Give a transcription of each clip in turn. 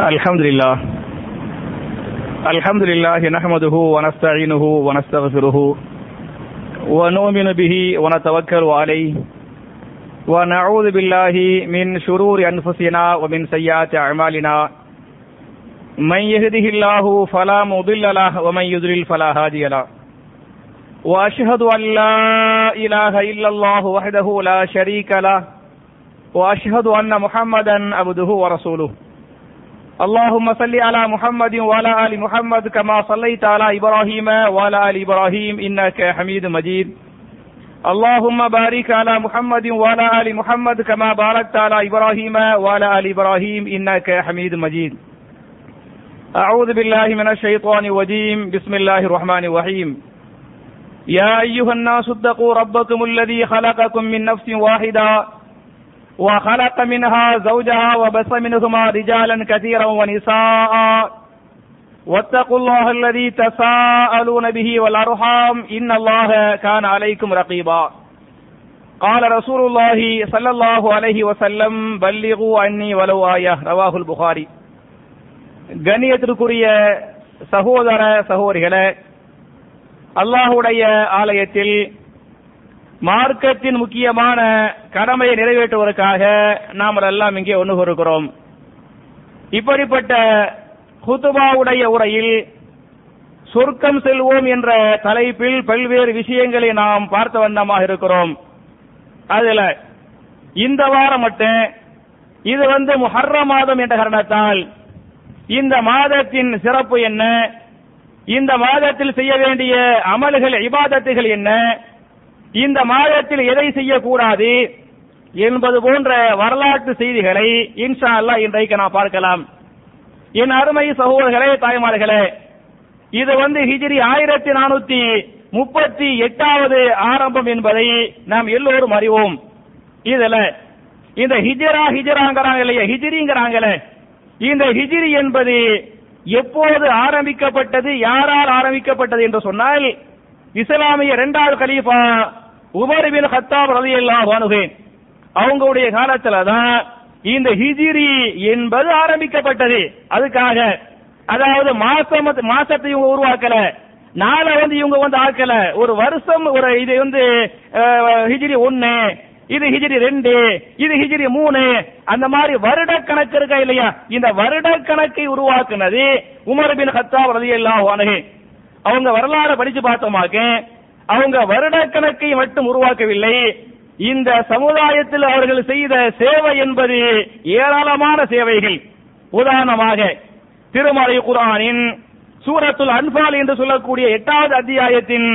அல்ஹம்துலில்லாஹி நஹ்மதுஹு வ நஸ்தஈனுஹு வ நஸ்தக்ஃபிருஹு வ நு'மினு பிஹி வ நதவக்கலு அலைஹி வ நஊது பில்லாஹி மின் ஷுரூரி அன்ஃபுஸினா வ மின் ஸய்யிஆத்தி அஅமாலினா மன் யஹ்திஹில்லாஹு ஃபலா முضில்ல லஹு வ மன் யுضلل ஃபலா ஹாதிய லஹு வ அஷ்ஹது அன் லா இலாஹா இல்லல்லாஹு வஹ்தஹு லா ஷரீக லஹு வ அஷ்ஹது அன்ன முஹம்மதன் அப்துஹு வ ரசூலுஹு. اللهم صل على محمد وعلى آل محمد كما صليت على إبراهيم وعلى آل إبراهيم إنك حميد مجيد. اللهم بارك على محمد وعلى آل محمد كما باركت على إبراهيم وعلى آل إبراهيم إنك حميد مجيد. أعوذ بالله من الشيطان الرجيم. بسم الله الرحمن الرحيم. يا أيها الناس اتقوا ربكم الذي خلقكم من نفس واحدة وخلق منها زوجها وبث منهما رجالا كثيرا ونساء واتقوا الله الذي تساءلون به والأرحام إن الله كان عليكم رقيبا. قال رسول الله صلى الله عليه وسلم بلغوا عني ولو آية. رواه البخاري. கண்ணியத்திற்குரிய சகோதர சகோதரிகளே, அல்லாஹ்வுடைய ஆலயத்தில் மார்க்கத்தின் முக்கியமான கடமையை நிறைவேற்றுவதற்காக நாம் எல்லாம் இங்கே ஒன்று கூறுகிறோம். இப்படிப்பட்ட குதுபாவுடைய உரையில் சொர்க்கம் செல்வோம் என்ற தலைப்பில் பல்வேறு விஷயங்களை நாம் பார்த்த வண்ணமாக இருக்கிறோம். அதுல இந்த வாரம் மட்டும் இது முஹர்ரம் மாதம் என்ற காரணத்தால் இந்த மாதத்தின் சிறப்பு என்ன, இந்த மாதத்தில் செய்ய வேண்டிய அமல்கள் இபாதத்துகள் என்ன, இந்த மாதத்தில் எதை செய்யக்கூடாது என்பது போன்ற வரலாற்று செய்திகளை இன்ஷா அல்லாஹ் இன்றைக்கு நாம் பார்க்கலாம். என் அருமை சகோதரர்களே, தாய்மார்களே, இது ஹிஜ்ரி 1438வது ஆரம்பம் என்பதை நாம் எல்லோரும் அறிவோம். இதுல இந்த ஹிஜ்ராங்கிறாங்க இல்லையா, ஹிஜ்ரிங்கிறாங்களே, இந்த ஹிஜ்ரி என்பது எப்போது ஆரம்பிக்கப்பட்டது, யாரால் ஆரம்பிக்கப்பட்டது என்று சொன்னால், இஸ்லாமிய இரண்டாவது கலீஃபா உமர் பின் கத்தாப் ரலியல்லாஹு அன்ஹு அவங்களுடைய காலத்துல தான் இந்த ஹிஜ்ரி என்பது ஆரம்பிக்கப்பட்டது. அதுக்காக அதாவது மாசத்தை இவங்க உருவாக்கல, நாளை இவங்க ஆக்கல, ஒரு வருஷம் ஒரு இது ஹிஜ்ரி 1, இது ஹிஜ்ரி 2, இது ஹிஜ்ரி 3, அந்த மாதிரி வருட கணக்கு இருக்கா இல்லையா, இந்த வருட கணக்கை உருவாக்குனது உமர் பின் கத்தாப் ரலியல்லாஹு அன்ஹு. அவங்க வரலாறு படிச்சு பார்த்தோமாக்க அவங்க வருட கணக்கை மட்டும் உருவாக்கவில்லை, இந்த சமுதாயத்தில் அவர்கள் செய்த சேவை என்பது ஏராளமான சேவைகள். உதாரணமாக திருமறை குர்ஆனின் சூரத்துல் அன்ஃபால் என்று சொல்லக்கூடிய 8வது அத்தியாயத்தின்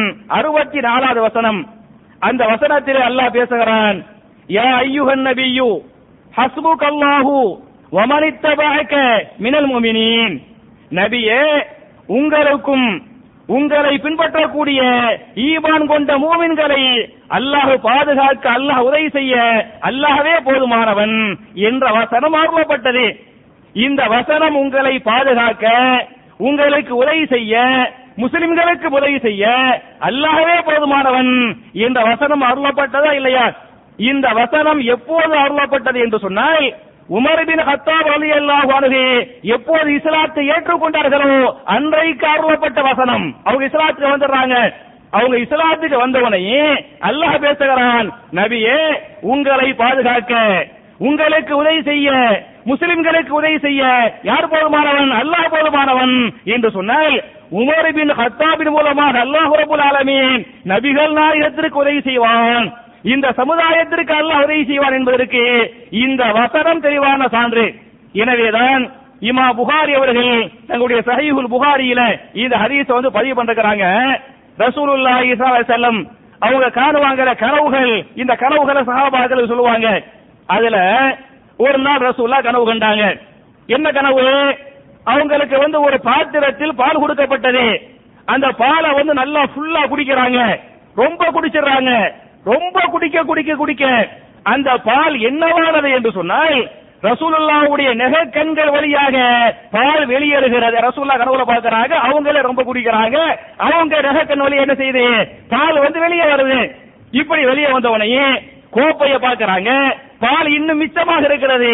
64வது வசனம், அந்த வசனத்தில் அல்லாஹ் பேசுகிறான், யா அய்யுஹன் நபியு ஹஸ்புகல்லாஹு வ மனித்தபஅக மினல் முஃமினீன். நபியே, உங்களுக்கும் உங்களை பின்பற்றக்கூடிய ஈமான் கொண்ட மூமின்களை அல்லாஹ் பாதுகாக்க, அல்லாஹ் உதவி செய்ய அல்லாஹ்வே போதுமானவன் என்ற வசனம் அருளப்பட்டது. இந்த வசனம் உங்களை பாதுகாக்க, உங்களுக்கு உதவி செய்ய, முஸ்லிம்களுக்கு உதவி செய்ய அல்லாஹ்வே போதுமானவன் என்ற வசனம் அருளப்பட்டதா இல்லையா? இந்த வசனம் எப்போது அருளப்பட்டது என்று சொன்னால், உமர் பின் கத்தாப் ரலியல்லாஹு அன்ஹு எப்போது இஸ்லாத்தை ஏற்றுக்கொண்டார்களோ அன்றைக்கு அருளப்பட்ட வசனம். அவங்க இஸ்லாத்துக்கு வந்துடுறாங்க. அவங்க இஸ்லாத்துக்கு வந்தவனையே அல்லாஹ் பேசுகிறான், நபியே, உங்களை பாதுகாக்க, உங்களுக்கு உதவி செய்ய, முஸ்லிம்களுக்கு உதவி செய்ய யார் போதுமானவன்? அல்லாஹ் போதுமானவன் என்று சொன்னால், உமர் பின் கத்தாபின் மூலமாக அல்லாஹ் ரப்பல் ஆலமீன் நபிகள் நாயகத்திற்கு உதவி செய்வான், இந்த சமுதாயத்திற்கு அல்லாஹ் உதவி செய்வான் என்பதற்கு இந்த வசனம் தெளிவான சான்று. எனவேதான் இமாம் புகாரி அவர்கள் தங்களுடைய சஹீஹுல் புகாரியில இந்த ஹதீஸை பதிவு பண்றாங்க. ரசூலுல்லாஹி ஸல்லல்லாஹு அலைஹி வஸல்லம் அவங்க காணுவாங்கற கனவுகள், இந்த கனவுகளை சஹாபாக்கள் சொல்லுவாங்க. அதுல ஒரு நாள் ரசூலுல்லாஹ் கனவு கண்டாங்க. என்ன கனவு? அவங்களுக்கு ஒரு பாத்திரத்தில் பால் கொடுக்கப்பட்டது. அந்த பாலை நல்லா ஃபுல்லா குடிக்கிறாங்க, ரொம்ப குடிச்சிடுறாங்க. ரொம்ப குடிக்க குடிக்க குடிக்க அந்த பால் என்னவானது என்று சொன்னால், ரசூலுல்லாஹ்வுடைய நெக கண்கள் வழியாக பால் வெளியேறுகிறது. ரசூலுல்லாஹ் கனவுல பார்க்கறாங்க, அவங்களே ரொம்ப குடிக்கிறாங்க, அவங்க நெக கண் வழியா என்ன செய்யுது, பால் வெளியே வருது. இப்படி வெளியே வந்தவனையே கோப்பைய பார்க்கறாங்க, பால் இன்னும் மிச்சமாக இருக்கிறது.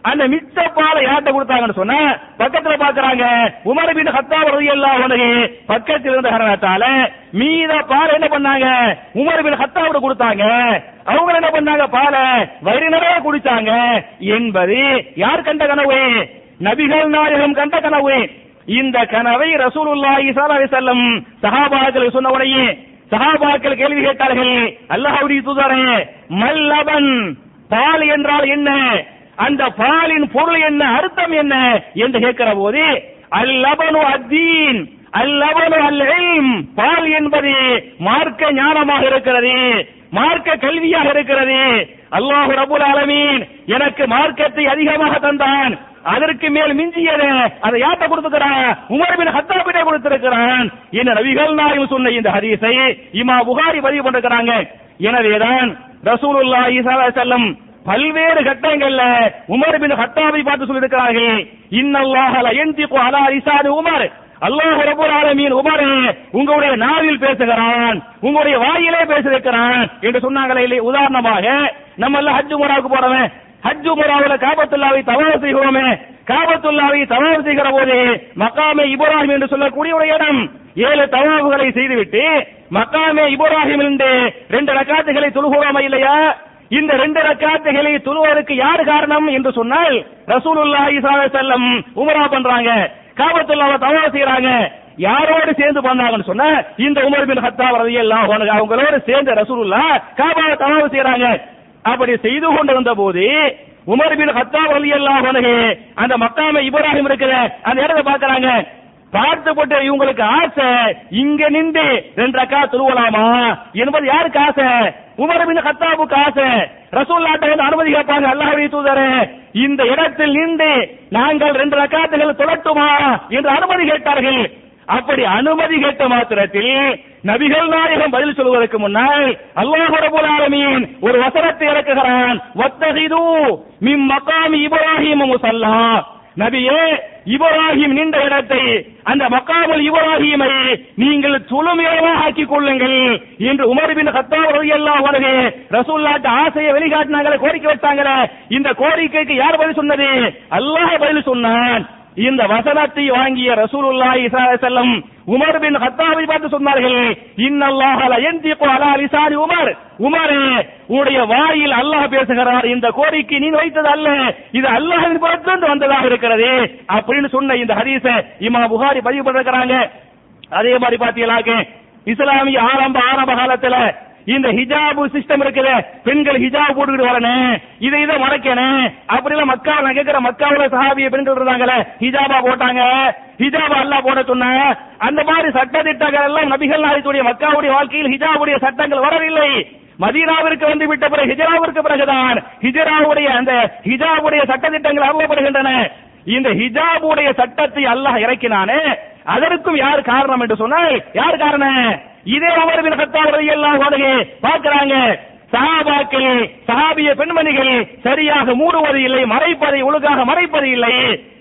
அந்த மிச்ச பாலை யார்ட்ட கொடுத்தாங்கன்னு சொன்னா பக்கத்துல பாக்குறாங்க உமர் பின் கத்தாப் ரலியல்லாஹு அன்ஹு பக்கத்தில் இருந்த காரணத்தால மீத பால் என்ன பண்ணாங்க உமர் பின் கத்தாப் கொடுத்தாங்க. அவங்க என்ன பண்ணாங்க பாலை வயிறு நிறைய குடிச்சாங்க என்பது யார் கண்ட கனவு? நபிகள் நாயகம் கண்ட கனவு. இந்த கனவை ரசூலுல்லாஹி ஸல்லல்லாஹு அலைஹி வஸல்லம் சஹாபாக்கள் சொன்ன உடனே சஹாபாக்கள் கேள்வி கேட்டார்கள், அல்லாஹ்வுடைய தூதரே மல்லபன் பால் என்றால் என்ன, அந்த பாலின் பொருள் என்ன, அர்த்தம் என்ன என்று கேட்கிற போது அல்லபனு அத்தீன் அல்லபனு அல் இல்ம், பால் என்பது மார்க்க ஞானமாக இருக்கிறது, மார்க்க கல்வியாக இருக்கிறது. அல்லாஹ் ரப்பல் ஆலமீன் எனக்கு மார்க்கத்தை அதிகமாக தந்தான், அதற்கு மேல் மிஞ்சியது அதை யார்ட்ட கொடுத்துக்கிறான்? உமர் பின் கத்தாபிடே கொடுத்திருக்கிறான் என்ன நபிகள் நாயகம் சொன்ன இந்த ஹதீஸை இமாம் புகாரி பதிவு பண்ணிருக்கிறாங்க. எனவேதான் ரசூலுல்லாஹி ஸல்லல்லாஹு அலைஹி வஸல்லம் பல்வேறு கட்டங்கள்ல உமர் பின் கத்தாபை பார்த்து சொல்லியிருக்கிறார்கள், இன்னல்லாஹ லா யன்திகு அலா லிசானி உமர், அல்லாஹ் ரப்பல் ஆலமீன் உமரே உங்களுடைய நாவில் பேசுகிறான், உங்களுடைய வாயிலே பேசியிருக்கிறான் என்று சொன்னாங்களே இல்லை. உதாரணமாக நம்ம எல்லாம் ஹஜ் உம்ராவுக்கு போறவன், ஹஜ் உம்ராவுல காபத்துல்லாவை தவாஃப் செய்கிறோமே, காபத்துல்லாவை தவாஃப் செய்கிற போது மக்காமே இப்ராஹிம் என்று சொல்லக்கூடிய ஒரு இடம், 7 தவாஃப்களை செய்துவிட்டு மக்காமே இப்ராஹிம் என்று 2 ரக்காத்துகளை தொழுகிறோமா இல்லையா? இந்த 2 ரக்காத்துகளை தொழுவதற்கு யார் காரணம் என்று சொன்னால் ரசூலுல்லாஹி ஸல்லல்லாஹு அலைஹி வஸல்லம் உம்ரா பண்றாங்க, காபத்துல்லாவை தவாஃப் செய்றாங்க. யாரோடு சேர்ந்து பண்ணாங்கன்னு சொன்னா இந்த உமர் பின் கத்தாப் ரலியல்லாஹு அன்ஹு அவங்களோடு சேர்ந்து ரசூலுல்லாஹ் காபாவை தவாஃப் செய்றாங்க. அப்படி செய்து கொண்டிருந்த போது உமர் பின் கத்தாப் ரலியல்லாஹு அன்ஹு அந்த மக்காமே இப்ராஹிம் இருக்கிற அந்த இடத்தை பார்க்கறாங்க. பார்த்து போட்டு இவங்களுக்கு ஆசை இங்க நின்று 2 ரக்காத் தொழுவலாமா என்பது யாருக்கு ஆசை? உமர் பின் கத்தாபுக்கு ஆசை. ரசூலுல்லாஹ்ட்ட வந்து அனுமதி கேட்பாங்க, அல்லாஹ்வுடைய தூதரே இந்த இடத்தில் நின்று நாங்கள் 2 ரக்காத்துகள் தொழட்டுமா என்று அனுமதி கேட்டார்கள். அப்படி அனுமதி கேட்ட மாத்திரத்தில் நபிகள் நாயகம் பதில் சொல்வதற்கு முன்னால் அல்லாஹ் ரப்பல் ஆலமீன் ஒரு வசனத்தை இறக்குகிறான், வத்தஹிது மின் மகாமி இப்ராஹிம் முஸல்லா, நபியே இப்ராஹிம் நின்ற இடத்தை அந்த மக்காமுல் இப்ராஹிமை நீங்கள் தொழுமிடமாக ஆக்கிக் கொள்ளுங்கள் என்று உமர் பின் கத்தாப் ரலியல்லாஹு அன்ஹு ரசூலுல்லாஹ்ட்ட ஆசையை வெளிக்காட்டினாங்களே, கோரிக்கை வச்சாங்களே. இந்த கோரிக்கைக்கு யார் பதில் சொன்னது? அல்லாஹ் பதில் சொன்னான். இந்த வசனத்தை வாங்கிய ரசூலுல்லாஹி ஸல்லல்லாஹு அலைஹி வஸல்லம் உமர் பின் கத்தாபை பார்த்து சொன்னார்கள், இன்னல்லாஹ லா யன்திகு அலா லிசானி உமர், உமரே உடைய வாயில் அல்லாஹ் பேசுகிறார், இந்த கோரிக்கை நீ வைத்தது அல்ல, இது அல்லாஹ்வின் புறத்திலிருந்து வந்ததாக இருக்கிறது அப்படின்னு சொன்ன இந்த ஹதீஸை இமாம் புகாரி பதிவு பண்ணிருக்கிறாங்க. அதே மாதிரி பாத்தீங்களாக்க இஸ்லாமிய ஆரம்ப காலத்துல இந்த ஹிஜாப் சிஸ்டம் இருக்குது, பெண்கள் ஹிஜாப் போட்டுக்கிட்டு வரணும், இதை மறைக்கணும் அப்படிலாம் மக்காவுல கேட்கிற மக்காவுல சஹாபிய பெண்கள் இருந்தாங்களே ஹிஜாபா போட்டாங்க, ஹிஜாபா அல்லாஹ் போட சொன்ன அந்த மாதிரி சட்ட திட்டங்கள் எல்லாம் நபிகள் நாயகத்துடைய மக்காவுடைய வாழ்க்கையில் ஹிஜாபுடைய சட்டங்கள் வரவில்லை. மதீனாவிற்கு வந்து விட்ட பிறகு ஹிஜ்ராவிற்கு பிறகுதான் ஹிஜ்ராவுடைய அந்த ஹிஜாபுடைய சட்ட திட்டங்கள் அருளப்படுகின்றன. இந்த ஹிஜாபுடைய சட்டத்தை அல்லாஹ் இறக்கினானே அதற்கும் யார் காரணம் என்று சொன்னால் யார் காரணம்? இதே உமர் பின் கத்தாப் ரலியல்லாஹு அன்ஹு பார்க்கறாங்க, சஹாபாக்கள் சஹாபிய பெண்மணிகள் சரியாக மூடுவது இல்லை, மறைப்பதை ஒழுங்காக மறைப்பது இல்லை.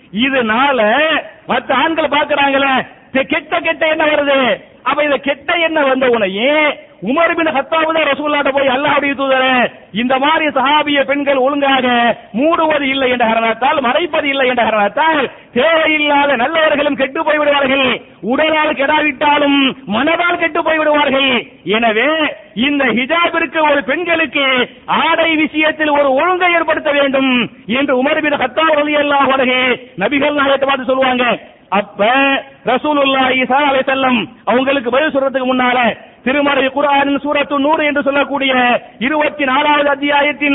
இதனால மற்ற ஆண்கள் பார்க்கறாங்களே கெட்ட என்ன வருது, அப்ப இந்த கெட்ட என்ன வந்த உடனே உமர் பின் கத்தாப் தான் ரசூலுல்லாஹ்ட்ட போய் அல்லாஹ்வுடைய தூதரே இந்த மாதிரி சஹாபிய பெண்கள் ஒழுங்காக மூடுவது இல்லை என்ற காரணத்தால், மறைப்பது இல்லை என்ற காரணத்தால் தேவையில்லாத நல்லவர்களும் கெட்டு போய் விடுவார்கள், உடலால் கெடாவிட்டாலும் மனதால் கெட்டு போய் விடுவார்கள். எனவே இந்த ஹிஜாபிற்கு ஒரு பெண்களுக்கு ஆடை விஷயத்தில் ஒரு ஒழுங்கை ஏற்படுத்த வேண்டும் என்று உமர் பின் கத்தாப் ரலியல்லாஹு அன்ஹு நபிகள் நாயகத்தை பார்த்து சொல்லுவாங்க. அப்ப ரசூலுல்லாஹி ஸல்லல்லாஹு அலைஹி வஸல்லம் அவங்களுக்கு பதில் சொல்றதுக்கு முன்னால திருமறை குர்ஆனின் சூரத்து நூர் என்று சொல்லக்கூடிய 24வது அத்தியாயத்தின்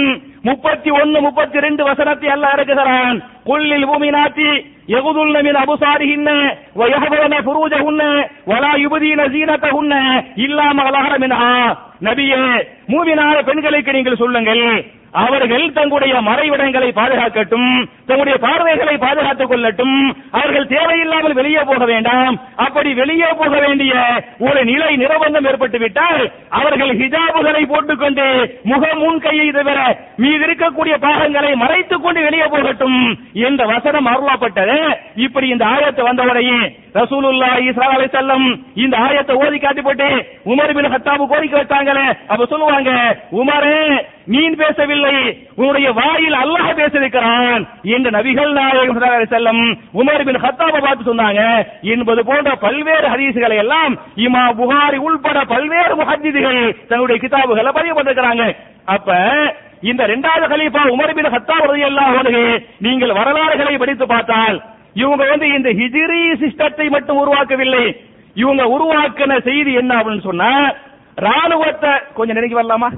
31, 32 வசனத்தை அல்லாஹ் இறக்குகிறான். குல்லில் முஃமினாத்தி யகுதுல்ன மின் அபுசாரிஹின்ன வ யஹ்ஃபதுன ஃபுரூஜஹுன்ன வ லா யுப்தீன ஸீனத்தஹுன்ன இல்லா மா ஸஹர மின்ஹா, நபியே மூமினான பெண்களுக்கு நீங்கள் சொல்லுங்கள், அவர்கள் தங்களுடைய மறைவிடங்களை பாதுகாக்கட்டும், தங்களுடைய பார்வைகளை பாதுகாத்துக் கொள்ளட்டும், அவர்கள் தேவையில்லாமல் வெளியே போக வேண்டாம். அப்படி வெளியே போக வேண்டிய ஒரு நிலை நிர்பந்தம் ஏற்பட்டு விட்டால் அவர்கள் ஹிஜாபுகளை போட்டுக்கொண்டு முக முன் கையை தவிர மீது இருக்கக்கூடிய பாகங்களை மறைத்துக் கொண்டு வெளியே போகட்டும் என்ற வசனம் அருளப்பட்டது. இப்படி இந்த ஆயத்தை வந்தவரையே ரசூலுல்லாஹி ஸல்லல்லாஹு அலைஹி வஸல்லம் இந்த ஆயத்தை ஓதி காட்டி போட்டு உமர் இப்னு கத்தாப் கோரிக்கை வச்சாங்களே, அப்ப சொல்லுவாங்க, உமரே நீன் பேசவில்லை, உன்னுடைய வாயில் அல்லாஹ் பேசியிருக்கிறான் என்று நபிகள் நாயகம் ஸல்லல்லாஹு அலைஹி வஸல்லம் உமர் இப்னு கத்தாபை பார்த்து சொன்னாங்க என்பது போன்ற பல்வேறு ஹதீஸ்களை எல்லாம் இமாம் புகாரி உள்பட பல்வேறு முஹத்திதுகள் தன்னுடைய கிதாபுகளை பதிவு பண்ணிருக்கிறாங்க. அப்ப இந்த இரண்டாவது கலீஃபா உமர் இப்னு கத்தாப் ரலியல்லாஹு அன்ஹு நீங்கள் வரலாறுகளை படித்து பார்த்தால் இவங்க இந்த ஹிஜ்ரி சிஸ்டத்தை மட்டும் உருவாக்கவில்லை. இவங்க உருவாக்கின செய்தி என்ன அப்படின்னு சொன்னா, ராணுவத்தை கொஞ்சம் நெருங்கி வரலாமா,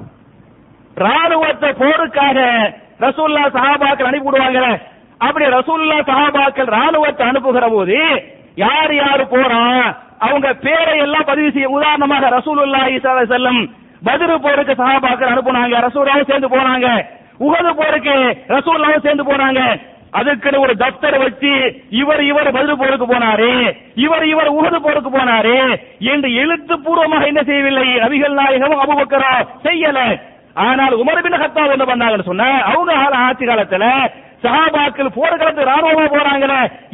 ராணுவத்தை போருக்காக ரசூலுல்லாஹ் சஹாபாக்கள் அனுப்பி விடுவாங்க. அப்படி ரசூலுல்லாஹ் சஹாபாக்கள் ராணுவத்தை அனுப்புகிற போது யார் யார் போறா அவங்க பேரை எல்லாம் பதிவு செய்ய. உதாரணமாக ரசூலுல்லாஹி ஸல்லல்லாஹு அலைஹி வஸல்லம் பத்ர் போருக்கு சஹாபாக்கள் அனுப்புனாங்க, ரசூலுல்லாஹ் சேர்ந்து போனாங்க. உஹது போருக்கு ரசூலுல்லாஹ் சேர்ந்து போனாங்க. அதுக்கு ஒரு தப்தர் வச்சு இவர் பத்ர் போருக்கு போனாரு, இவர் உஹது போருக்கு போனாரு என்று எழுத்துப்பூர்வமாக என்ன செய்யவில்லை நபிகள் நாயகம் அபூபக்கர் செய்யல. ஆனால் உமர் இப்னு கத்தாப் என்ன பண்ணாங்கன்னு சொன்னா, அவங்க ஆட்சி காலத்துல சஹாபாக்கள் போர்க்களத்துக்கு ராணுவமா போறாங்க,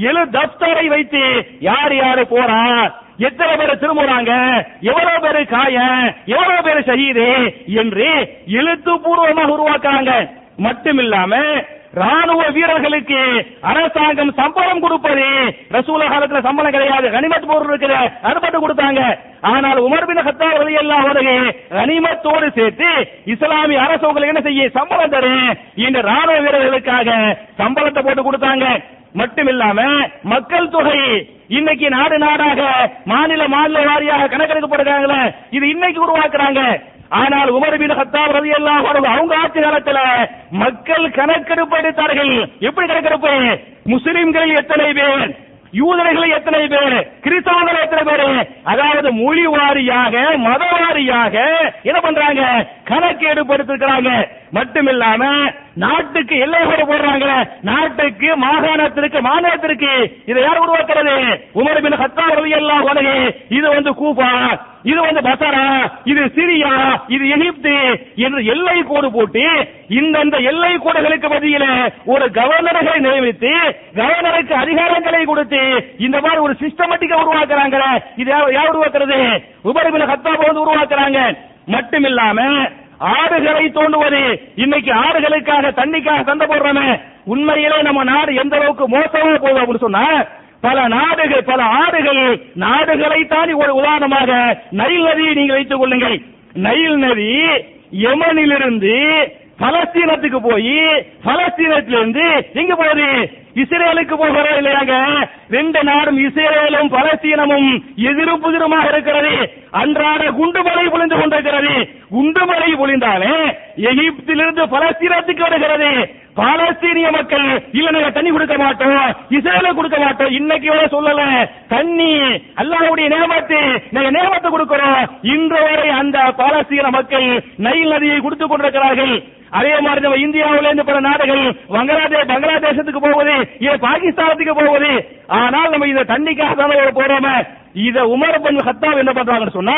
தப்தரை வைத்து யார் யாரு போறா, எத்தனை பேர் திரும்புறாங்க, எவ்வளவு பேரு காயம், எவ்வளவு பேரு ஷஹீது என்று எழுத்துப்பூர்வமாக உருவாக்குறாங்க. மட்டுமில்லாம ராணுவ வீரர்களுக்கு அரசாங்கம் சம்பளம் கொடுப்பது, ரசூலுல்லாஹ் காலத்துல சம்பளம் கிடையாது, கனிமத் போர் இருக்குது, அது மட்டும் கொடுத்தாங்க. ஆனால் உமர் இப்னு கத்தாப் ரலியல்லாஹு அன்ஹு கனிமத்தோடு சேர்த்து இஸ்லாமிய அரசு உங்களுக்கு என்ன செய்ய சம்பளம் தரும் இந்த ராணுவ வீரர்களுக்காக சம்பளத்தை போட்டு கொடுத்தாங்க. மட்டுமில்லாம மக்கள் தொகை இன்னைக்கு நாடு நாடாக மாநில வாரியாக கணக்கெடுக்கப்படுறாங்களே, இது இன்னைக்கு உருவாக்குறாங்க. ஆனால் உமர் இப்னு கத்தாப் ரலியல்லாஹு அன்ஹு அவங்க ஆட்சி காலத்துல மக்கள் கணக்கெடுப்பு எடுத்தார்கள். எப்படி கணக்கெடுப்பு? முஸ்லிம்களில் எத்தனை பேர், யூதர்கள் எத்தனை பேர், கிறிஸ்தவர்கள் எத்தனை பேர், அதாவது மொழி வாரியாக மத வாரியாக என்ன பண்றாங்க கணக்கு எடுப்படுத்திருக்கிறாங்க. மட்டுமில்லாம நாட்டுக்கு எல்லை கோடு போடுறாங்க, நாட்டுக்கு மாகாணத்திற்கு மாநிலத்திற்கு. இதை யார் உருவாக்குறது? உமர் இப்னு கத்தாப் ரலியல்லாஹு அன்ஹு. இது கூஃபா, இது பசரா, இது சிரியா, இது எகிப்து என்று எல்லை கோடு போட்டு இந்த எல்லை கோடுகளுக்கு மத்தியில ஒரு கவர்னரை நியமித்து கவர்னருக்கு அதிகாரங்களை கொடுத்து இந்த மாதிரி ஒரு சிஸ்டமேட்டிக்கா உருவாக்குறாங்க. இது யார் உருவாக்குறது? உமர் இப்னு கத்தாப் உருவாக்குறாங்க. மட்டுமில்லாம ஆறுகளை தோண்டுவது, இன்னைக்கு ஆறுகளுக்காக தண்ணிக்காக சண்டை போடுறோமே, உண்மையிலே நம்ம நாடு எந்த அளவுக்கு மோசமா போகுது அப்படின்னு சொன்னா, பல நாடுகள் பல ஆறுகள் நாடுகளை தாண்டி ஒரு உதாரணமாக நைல் நதியை நீங்கள் வைத்துக் கொள்ளுங்கள். நைல் நதி யமனிலிருந்து பலஸ்தீனத்துக்கு போய் பலஸ்தீனத்திலிருந்து எங்க போகுது? இஸ்ரேலுக்கு போகிறா இல்லையாங்க? ரெண்டு நாடும் இஸ்ரேலும் பலஸ்தீனமும் எதிரும் புதிருமாக இருக்கிறது. அன்றாட குண்டுமழை பொழிந்து கொண்டிருக்கிறது. குண்டுமழை பொழிந்தாலே எகிப்திலிருந்து பலஸ்தீனத்துக்கு வருகிறது. பாலஸ்தீனிய மக்கள் இல்ல நாங்க தண்ணி கொடுக்க மாட்டோம், இஸ்ரேலுக்கு கொடுக்க மாட்டோம். இன்னைக்கு வரை சொல்லல தண்ணி அல்லாஹ்வுடைய நேமத்து, நாங்க நேமத்தை கொடுக்கிறோம். இன்று வரை அந்த பாலஸ்தீன மக்கள் நைல் நதியை கொடுத்துக் கொண்டிருக்கிறார்கள். அதே மாதிரி நம்ம இந்தியாவில இருந்து பல நாடுகள் பங்களாதேசத்துக்கு போவது, பாகிஸ்தானத்துக்கு போவது. ஆனால் நம்ம இதை தண்ணிக்காக தான் போறோமே. இத உமர் இப்னு கத்தாப் என்ன பண்றாங்கன்னு சொன்னா,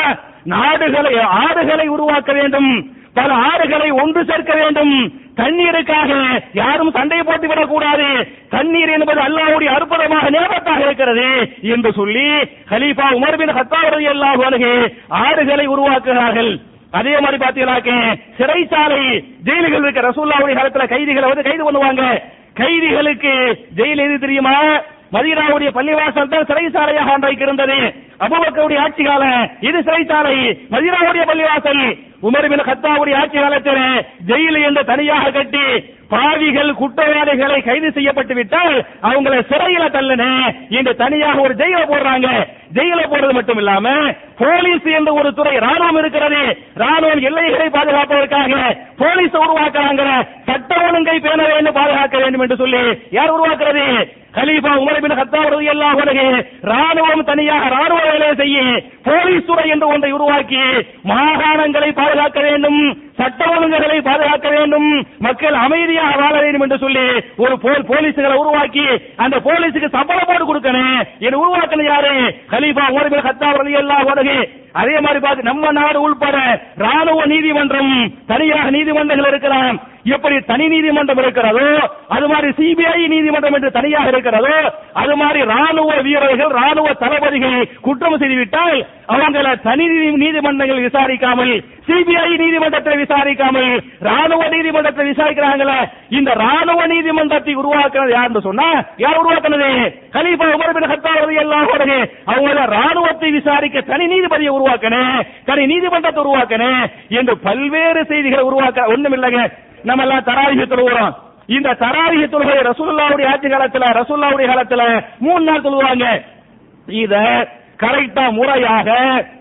ஆறுகளை உருவாக்க வேண்டும், பல ஆறுகளை ஒன்று சேர்க்க வேண்டும். தண்ணீருக்காக யாரும் சண்டை போட்டு விடக்கூடாது. தண்ணீர் என்பது அல்லாஹ்வுடைய அற்புதமாக நேமத்தாக இருக்கிறது என்று சொல்லி கலீஃபா உமர் இப்னு கத்தாப் ரலியல்லாஹு அன்ஹு ஆறுகளை உருவாக்குகிறார்கள். அதே மாதிரி பாத்தீங்கன்னாக்க சிறைச்சாலை ஜெயில்கள் இருக்க ரசூலுல்லாஹ்வுடைய காலத்துல கைதிகளை கைது பண்ணுவாங்க. கைதிகளுக்கு ஜெயில் எது தெரியுமா? மதீனாவுடைய பள்ளிவாசல் தான் சிறைச்சாலையாக அன்றைக்கு இருந்தது. அபூபக்கருடைய ஆட்சி காலம் இது சிறைச்சாலை, மதீனாவுடைய பள்ளிவாசல். உமர் இப்னு கத்தாவுடைய ஆட்சி காலத்தில் ஜெயில் என்று தனியாக கட்டி பாவிகள் குற்றவாளிகளை கைது செய்யப்பட்டு விட்டால் அவங்களை சிறையில தள்ளன என்று தனியாக ஒரு ஜெயில போடுறாங்க. ஜெயில போடுறது மட்டும் இல்லாம போலீஸ் என்ற ஒரு துறை ராணுவம் இருக்கிறது. ராணுவம் எல்லைகளை பாதுகாப்பதற்காக போலீஸ் உருவாக்குறாங்க. சட்ட ஒழுங்கை பேண வேண்டும், பாதுகாக்க வேண்டும் என்று சொல்லி யார் உருவாக்குறது? கலீஃபா உமர் இப்னு கத்தாப் ரலியல்லாஹு அன்ஹு. ராணுவம் தனியாக ராணுவ வேலை செய்ய போலீஸ் துறை என்று ஒன்றை உருவாக்கி மாகாணங்களை பாதுகாக்க வேண்டும், சட்ட ஒழுங்குகளை பாதுகாக்க வேண்டும், மக்கள் அமைதியாக வாழ வேண்டும் என்று சொல்லி ஒரு போலீஸ்களை உருவாக்கி அந்த போலீஸுக்கு சம்பளம் போட்டு கொடுக்கணும் என்று உருவாக்கின யாரு? கலீஃபா உமர் இப்னு கத்தாப் ரலியல்லாஹு அன்ஹு. அதே மாதிரி பார்த்து நம்ம நாடு உள்பட ராணுவ நீதிமன்றம் தனியாக நீதிமன்றங்கள் இருக்கலாம். எப்படி தனி நீதிமன்றம் இருக்கிறதோ அது மாதிரி சிபிஐ நீதிமன்றம் என்று தனியாக இருக்கிறதோ அது மாதிரி ராணுவ வீரர்கள் ராணுவ தளபதிகள் குற்றம் செய்துவிட்டால் அவங்களை தனி நீதிமன்றங்கள் விசாரிக்காமல் சிபிஐ நீதிமன்றத்தில் விசாரிக்காமல் ராணுவ நீதிமன்றத்தில் விசாரிக்கிறாங்களே, இந்த ராணுவ நீதிமன்றத்தை உருவாக்குறது யாருன்னு சொன்னா யார் உருவாக்குனது? கலீஃபா உமர் பின் கத்தாப் ரலியல்லாஹு அன்ஹு. அவங்கள ராணுவத்தை விசாரிக்க தனி நீதிபதியை உருவாக்கணும், தனி நீதிமன்றத்தை உருவாக்கணும் என்று பல்வேறு செய்திகளை உருவாக்க ஒண்ணும் இல்லைங்க. நம்ம எல்லாம் தராவீஹ் தொழுகிறோம். இந்த தராவீஹ் தொழுகை ரசூலுல்லாஹ்வுடைய ஆட்சி காலத்துல ரசூலுல்லாஹ்வுடைய காலத்துல 3 நாள் தொழுவாங்க. இத கரெக்டா முறையாக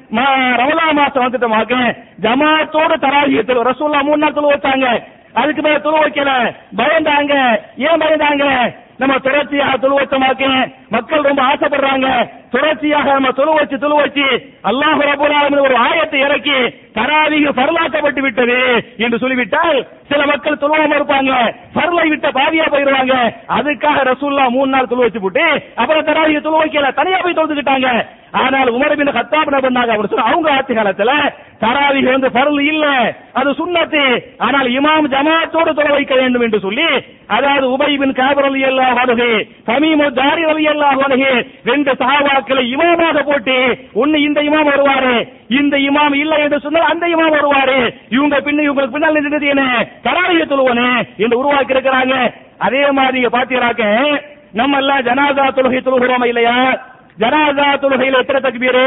ரமலான் மாசம் வந்துட்டோமாக்க ஜமாத்தோட தராவீஹ் தொழு ரசூலுல்லாஹ் 3 நாள் தொழு வச்சாங்க. அதுக்கு மேல தொழு வைக்கல, பயந்தாங்க. ஏன் பயந்தாங்க? நம்ம தொடர்ச்சியாக தொழு வச்சமாக்க மக்கள் ரொம்ப ஆசைப்படுறாங்க. தொடர்ச்சியாக நம்ம தொழு வச்சு அல்லாஹ் ரப்பல் ஆலமீன் ஒரு ஆயத்தை இறக்கி தராவீஹ் ஃபர்லாக்கப்பட்டு விட்டது என்று சொல்லிவிட்டால் சில மக்கள் தொழுவாம இருப்பாங்க, ஃபர்லை விட்ட பாதியா போயிருவாங்க. அதுக்காக ரசூலுல்லாஹ் 3 நாள் தொழு வச்சு போட்டு அப்புறம் தராவீஹ் தொழு வைக்கல, தனியா போய் தொழுதுக்கிட்டாங்க. ஆனால் உமர் பின் கத்தாப் என்ன பண்ணாங்க? அவங்க ஆட்சி காலத்துல தராவீஹ் வந்து ஃபர்ல் இல்ல, அது சுன்னத்து. ஆனால் இமாம் ஜமாத்தோடு தொழ வைக்க வேண்டும் என்று சொல்லி, அதாவது உபை பின் கஅப் ரலியல்லாஹு அன்ஹு தமீம் தாரி ரலியல்லாஹு அன்ஹு 2 சஹாபாக்களை இமாமாக போட்டு ஒன்னு இந்த இமாம் வருவாரு, இந்த இமாம் இல்ல என்று சொன்னால் அந்த இமாம் வருவாரு, இவங்களுக்கு பின்னால் நின்றது என்ன தராவீஹ் தொழுவனே என்று உருவாக்கி இருக்கிறாங்க. அதே மாதிரி நீங்க பாத்தீங்கன்னாக்க நம்ம எல்லாம் ஜனாஸா தொழுகை தொழுகிறோமா இல்லையா? ஜனாஸா தொழுகையில எத்தனை தக்பீர்?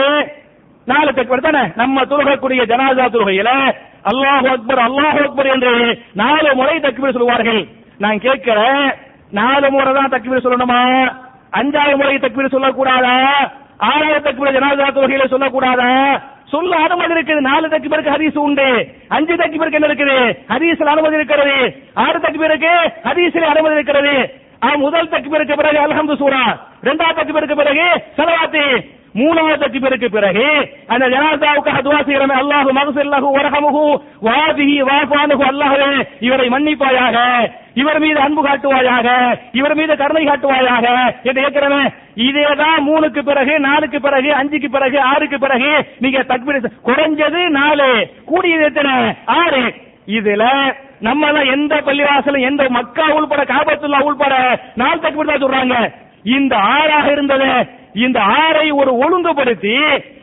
4 தக்பீர் தானே. நம்ம தொழுகக்கூடிய ஜனாஸா தொழுகையில அல்லாஹு அக்பர் என்று 4 முறை தக்பீர் சொல்வார்கள். நான் கேட்கிறேன், 4 முறை தான் தக்பீர் சொல்லணுமா? 5வது முறை தக்பீர் சொல்லக்கூடாதா? 6வது தக்பீர் ஜனாஸா தொழுகையில சொல்லக்கூடாதா? சொல்ல அனுமதி இருக்குது. 4 தக்பீருக்கு ஹதீஸ் உண்டு. 5 தக்பீருக்கு என்ன இருக்குது? ஹதீஸ்ல அனுமதி இருக்கிறது. 6 தக்பீருக்கு ஹதீஸ்ல அனுமதி இருக்கிறது. முதல் தக்பீருக்கு பிறகு அல்ஹம்து சூரா, 2வது தக்பீருக்கு பிறகு ஸலவாத், 3வது தக்பீருக்கு பிறகு அந்த ஜனாஸாவுக்கு துஆ செய்யறமே, அல்லாஹு மக்ஃபிர் லஹு வர்ஹமுஹு வஆஃபிஹி வஅஃபு அல்லாஹ்வே இவரை மன்னிப்பாயாக, இவர் மீது அன்பு காட்டுவாயாக, இவர் மீது கருணை காட்டுவாயாக என்று கேட்கிறமே. இதேதான் 3க்கு பிறகு 4க்கு பிறகு 5க்கு பிறகு 6க்கு பிறகு நீங்க தக்பீர் குறைஞ்சது 4, கூடியது எத்தனை? 6. இதுல நம்ம எந்த பள்ளிவாசலும் எந்த மக்கா உள்பட காபத்துல்லா உள்பட 4 தக்பீர் தான் சொல்றாங்க. இந்த 6ஆக இருந்தது, இந்த 6ஐ ஒரு ஒழுங்குபடுத்தி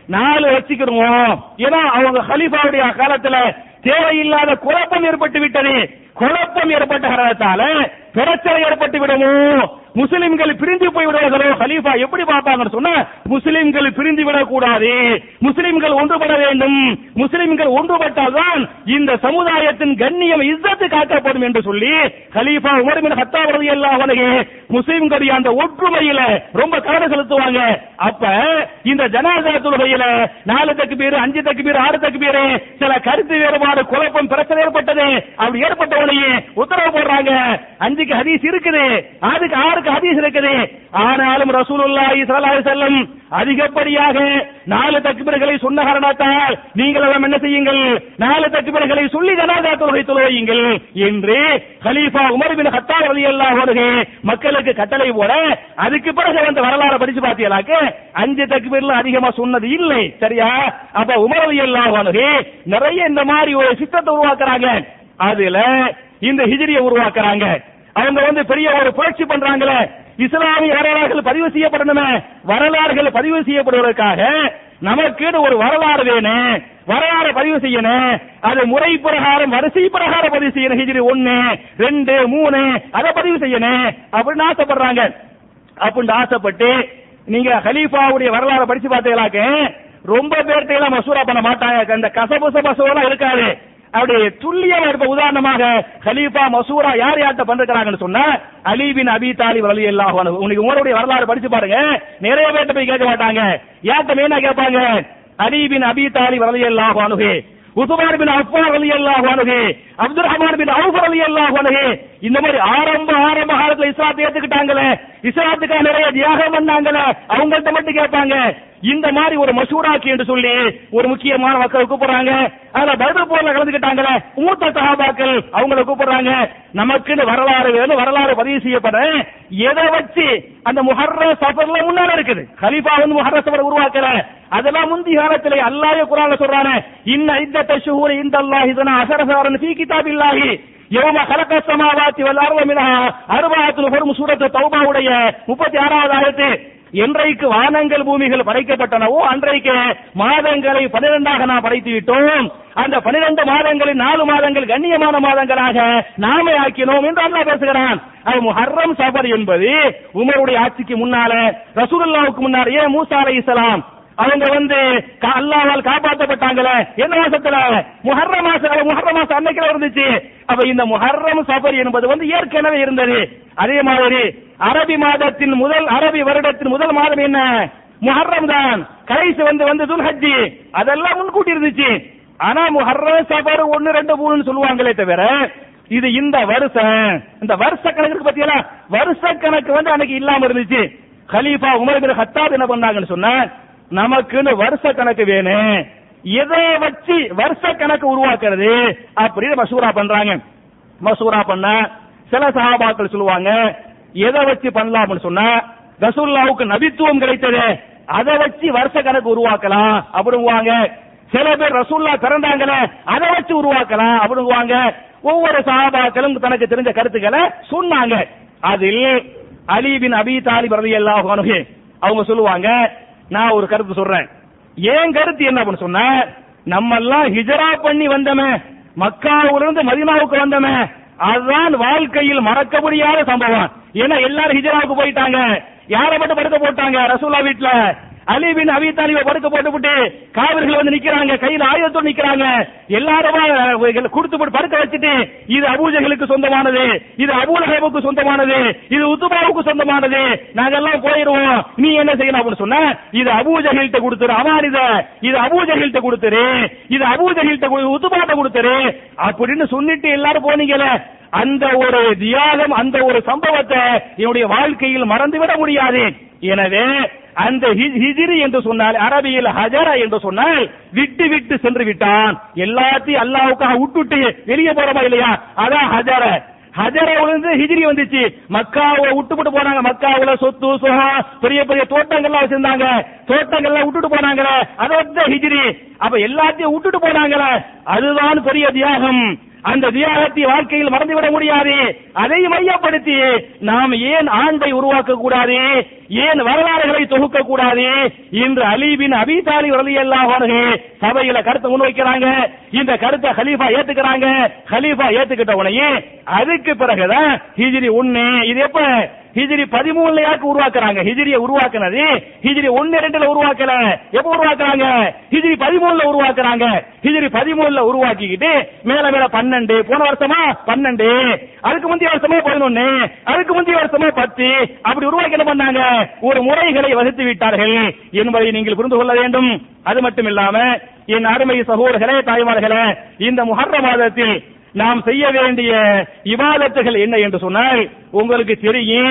4 வச்சுக்கிறோம். ஏன்னா அவங்க கலீஃபாவுடைய காலத்துல தேவையில்லாத குழப்பம் ஏற்பட்டு விட்டது. குழப்பம் ஏற்பட்ட காரணத்தால பிரச்சனை ஏற்பட்டு விடுமோ, முஸ்லிம்கள் பிரிந்து போய் விடுவார்களோ. கலீஃபா எப்படி பார்ப்பாங்கன்னு சொன்னா, முஸ்லிம்கள் பிரிந்து விடக்கூடாது, முஸ்லிம்கள் ஒன்றுபட வேண்டும், முஸ்லிம்கள் ஒன்றுபட்டால் தான் இந்த சமுதாயத்தின் கண்ணியம் இஸ்ஸத்து காக்கப்படும் என்று சொல்லி கலீஃபா உமர் பின் கத்தாப் ரலியல்லாஹு அன்ஹு முஸ்லிம்களுடைய அந்த ஒற்றுமையில ரொம்ப கவனம் செலுத்துவாங்க. அப்ப இந்த ஜனாஸா தொழுகையில 4 தக்பீர் 5 தக்பீர் 6 தக்பீர் சில கருத்து வேறுபாடு குழப்பம் பிரச்சனை ஏற்பட்டது. அப்படி ஏற்பட்ட உடனே உத்தரவு போடுறாங்க, 5க்கு ஹதீஸ் இருக்குது, 6க்கு ஹதீஸ் இருக்குது. ஆனாலும் ரசூலுல்லாஹி ஸல்லல்லாஹு அலைஹி வஸல்லம் அதிகப்படியாக 4 தக்பீர்களை சொன்ன காரணத்தால் நீங்கள் எல்லாம் என்ன செய்யுங்கள், 4 தக்பீர்களை சொல்லி ஜனாஸா தொழுகை தொழுவீங்கள் என்று கலீஃபா உமர் பின் கத்தாப் ரலியல்லாஹு அன்ஹு மக்களுக்கு கட்டளை போட, அதுக்கு பிறகு அந்த வரலாறு படிச்சு பார்த்தீங்களாக்க 5 தக்பீர்ல அதிகமா சொன்னது இல்லை. சரியா? அப்ப உமர் ரலியல்லாஹு அன்ஹு நிறைய இந்த மாதிரி ஒரு சித்தத்தை உருவாக்குறாங்க. அதுல இந்த ஹிஜ்ரியை உருவாக்குறாங்க. அவங்க பெரிய ஒரு புரட்சி பண்றாங்களே, இஸ்லாமிய வரலாறுகள் பதிவு செய்யப்படணுமே, வரலாறுகள் பதிவு செய்யப்படுவதற்காக நமக்கு ஒரு வரலாறு வேணும், வரலாறு பதிவு செய்யணும். அது முறை பிரகாரம் வரிசை பிரகாரம் பதிவு செய்யணும். ஹிஜ்ரி 1 2 3 அதை பதிவு செய்யணும் அப்படின்னு ஆசைப்படுறாங்க. அப்படின்னு ஆசைப்பட்டு நீங்க கலீஃபாவுடைய வரலாறு படிச்சு பார்த்தீங்களாக்க ரொம்ப பேர்ட்ட எல்லாம் மசூரா பண்ண மாட்டாங்க. அந்த கசபுச மசூரா இருக்காது. அப்படி துல்லியமா இருக்க. உதாரணமாக கலீஃபா மசூரா யார் யார்ட்ட பண்றாங்கன்னு சொன்னா அலி பின் அபி தாலிப் ரலியல்லாஹு அன்ஹு. உங்களுக்கு உமருடைய வரலாறு படிச்சு பாருங்க, நிறைய பேர்ட்ட போய் கேட்க மாட்டாங்க. யார்ட்ட மெயினா கேட்பாங்க? அலி பின் அபி தாலிப் ரலியல்லாஹு அன்ஹு, உஸ்மான் பின் அஃபான் ரலியல்லாஹு அன்ஹு, அப்துல் ரஹ்மான் பின் அவுஃப் ரலியல்லாஹு அன்ஹு. இந்த மாதிரி ஆரம்ப காலத்துல இஸ்லாத்தை ஏத்துக்கிட்டாங்களே, இஸ்லாத்துக்காக நிறைய தியாகம் பண்ணாங்களே, அவங்கள்ட்ட மட்டும் கேட்பாங்க. இந்த மாதிரி ஒரு மசூராக்கி என்று சொல்லி ஒரு முக்கியமான மக்கள் கூப்பிடுறாங்க. அதுல பத்ர் போர்ல கலந்துக்கிட்டாங்களே மூத்த சஹாபாக்கள் அவங்களை கூப்பிடுறாங்க. நமக்கு வரலாறு வேணும், வரலாறு பதிவு செய்யப்பட எதை வச்சு அந்த முஹர்ரம் சஃபர்ல முன்னால இருக்குது. கலீஃபா முஹர்ரம் சஃபர் உருவாக்கல. அதெல்லாம் முந்தைய காலத்திலே அல்லாஹ் குர்ஆன்ல சொல்றானே, இன்ன இத்தஷ் ஷுஹூரி இன்தல்லாஹி 12 ஃபீ கிதாபில்லாஹி. யௌம கலக ஸமாவாத்தி வல் அர்த மின்ஹா அர்பஅத்துல் ஹுரும் சூரத்து தௌபாவுடைய 36வது ஆயத்து. என்றைக்கு வானங்கள் பூமிகள் படைக்கப்பட்டனவோ அன்றைக்கு மாதங்களை 12ஆக நாம் படைத்து விட்டோம். அந்த 12 மாதங்களில் 4 மாதங்கள் கண்ணியமான மாதங்களாக நாமே ஆக்கினோம் என்று அல்லாஹ் பேசுகிறான். அது முஹர்ரம் சஃபர் என்பது உமருடைய ஆட்சிக்கு முன்னால ரசூலுல்லாஹ்வுக்கு முன்னாலேயே மூசா அலைஹிஸ்ஸலாம் அவங்க அல்லாஹ்வால் காப்பாற்றப்பட்டாங்களே. என்ன மாசத்துல? முஹர்ரம் மாசம் அன்னைக்கு இருந்துச்சு. அப்ப இந்த முஹர்ரம் சஃபர் என்பது ஏற்கனவே இருந்தது. அதே மாதிரி அரபி மாதத்தின் அரபி வருடத்தின் முதல் மாதம் என்ன? முஹர்ரம் தான். கடைசி துல்ஹஜ். அதெல்லாம் முன்கூட்டி இருந்துச்சு. ஆனா முஹர்ரம் சஃபர் 1 2 3 சொல்லுவாங்களே தவிர இது இந்த வருஷ கணக்கு பத்தியெல்லாம் வருஷ கணக்கு அன்னைக்கு இல்லாம இருந்துச்சு. கலீஃபா உமர் இப்னு கத்தாப் என்ன பண்ணாங்கன்னு சொன்னா, நமக்குன்னு வருஷ கணக்கு வேணும், எதை வச்சு வருஷ கணக்கு உருவாக்குறது அப்படின்னு மசூரா பண்றாங்க. மசூரா பண்ண சில சஹாபாக்கள் சொல்லுவாங்க, எதை வச்சு பண்ணலாம்னு சொன்னா ரசூலுல்லாஹ்வுக்கு நபித்துவம் கிடைத்தது, அதை வச்சு வருஷ கணக்கு உருவாக்கலாம் அப்படிங்குவாங்க. சில பேர் ரசூலுல்லாஹ் பிறந்தாங்களே அதை வச்சு உருவாக்கலாம் அப்படிங்குவாங்க. ஒவ்வொரு சஹாபாக்களும் தனக்கு தெரிஞ்ச கருத்துக்களை சொன்னாங்க. அதில் அலி பின் அபி தாலிப் ரலியல்லாஹு அன்ஹு அவங்க சொல்லுவாங்க, நான் ஒரு கருத்து சொல்றேன். ஏன் கருத்து என்ன அப்படின்னு சொன்ன, நம்ம எல்லாம் ஹிஜ்ரா பண்ணி வந்தமே, மக்காவிலிருந்து மதீனாவுக்கு வந்தமே, அதுதான் வாழ்க்கையில் மறக்க முடியாத சம்பவம். ஏன்னா எல்லாரும் ஹிஜ்ராவுக்கு போயிட்டாங்க. யாரை மட்டும் படுக்க போட்டாங்க? ரசூலுல்லாஹ் வீட்டுல அலி பின் அபி தாலிபை படுக்க போட்டுவிட்டு காவிர்கள் நிக்கிறாங்க, கையில் ஆயுதத்தோடு நிக்கிறாங்க. எல்லாரும் கொடுத்து போட்டு படுக்க வச்சுட்டு, இது அபூஜஹலுக்கு சொந்தமானது, இது அபூலஹபுக்கு சொந்தமானது, இது உத்பாவுக்கு சொந்தமானது, நாங்கெல்லாம் போயிருவோம், நீ என்ன செய்யணும் அப்படின்னு சொன்ன, இது அபூஜஹல்கிட்ட கொடுத்துரு, அமானித இது அபூஜஹல்கிட்ட கொடுத்துரு, இது அபூஜஹல்கிட்ட உத்பாட்ட கொடுத்துரு அப்படின்னு சொல்லிட்டு எல்லாரும் போனீங்கல. அந்த ஒரு தியாகம், அந்த ஒரு சம்பவத்தை என்னுடைய வாழ்க்கையில் மறந்துவிட முடியாது. எனவே அந்த ஹிஜ்ரி என்று சொன்னால், அரபியில் ஹஜர என்று சொன்னால் விட்டு விட்டு சென்று விட்டான், எல்லாத்தையும் அல்லாஹ்வுக்காக விட்டுட்டு வெளியே போறமா இல்லையா, அதான் ஹஜர. ஹஜரவுல ஹிஜ்ரி வந்துச்சு. மக்காவை விட்டுட்டு போனாங்க. மக்காவுல சொத்து சுகம் பெரிய பெரிய தோட்டங்கள்லாம் வச்சிருந்தாங்க, தோட்டங்கள்லாம் விட்டுட்டு போனாங்களே, அதான் ஹிஜ்ரி. அப்ப எல்லாத்தையும் விட்டுட்டு போனாங்களே, அதுதான் பெரிய தியாகம். அந்த தியாகத்தை வாழ்க்கையில் மறந்துவிட முடியாது. அதை மையப்படுத்தி நாம் ஏன் ஆண்டை உருவாக்க கூடாது, ஏன் வரலாறுகளை தொகுக்க கூடாது என்று அலி பின் அபி தாலிப் ரலியல்லாஹு அன்ஹு சபையில கருத்து முன்வைக்கிறாங்க. இந்த கருத்தை கலீஃபா ஏத்துக்கிறாங்க. கலீஃபா ஏத்துக்கிட்ட உடனே அதுக்கு பிறகுதான் ஹிஜ்ரி 1. இது எப்ப? ஹிஜ்ரி 13 யாருக்கு உருவாக்குறாங்க? ஹிஜ்ரியை உருவாக்குனது ஹிஜ்ரி 1 2ல உருவாக்கல. எப்ப உருவாக்குறாங்க? ஹிஜ்ரி 13ல உருவாக்குறாங்க. ஹிஜ்ரி 13ல உருவாக்கிக்கிட்டு மேல மேல 12, போன வருஷமா 12, அதுக்கு முந்தைய வருஷமா 11, அதுக்கு முந்தைய வருஷமா 10, அப்படி உருவாக்கி என்ன பண்ணாங்க? ஒரு முறைகளை வகுத்து விட்டார்கள் என்பதை நீங்கள் புரிந்து கொள்ள வேண்டும். அது மட்டும் இல்லாம என் அருமை சகோதரர்களே, தாய்மார்களே, இந்த முஹர்ரம் மாதத்தில் நாம் செய்ய வேண்டிய இபாதத்துகள் என்ன என்று சொன்னால், உங்களுக்கு தெரியும்,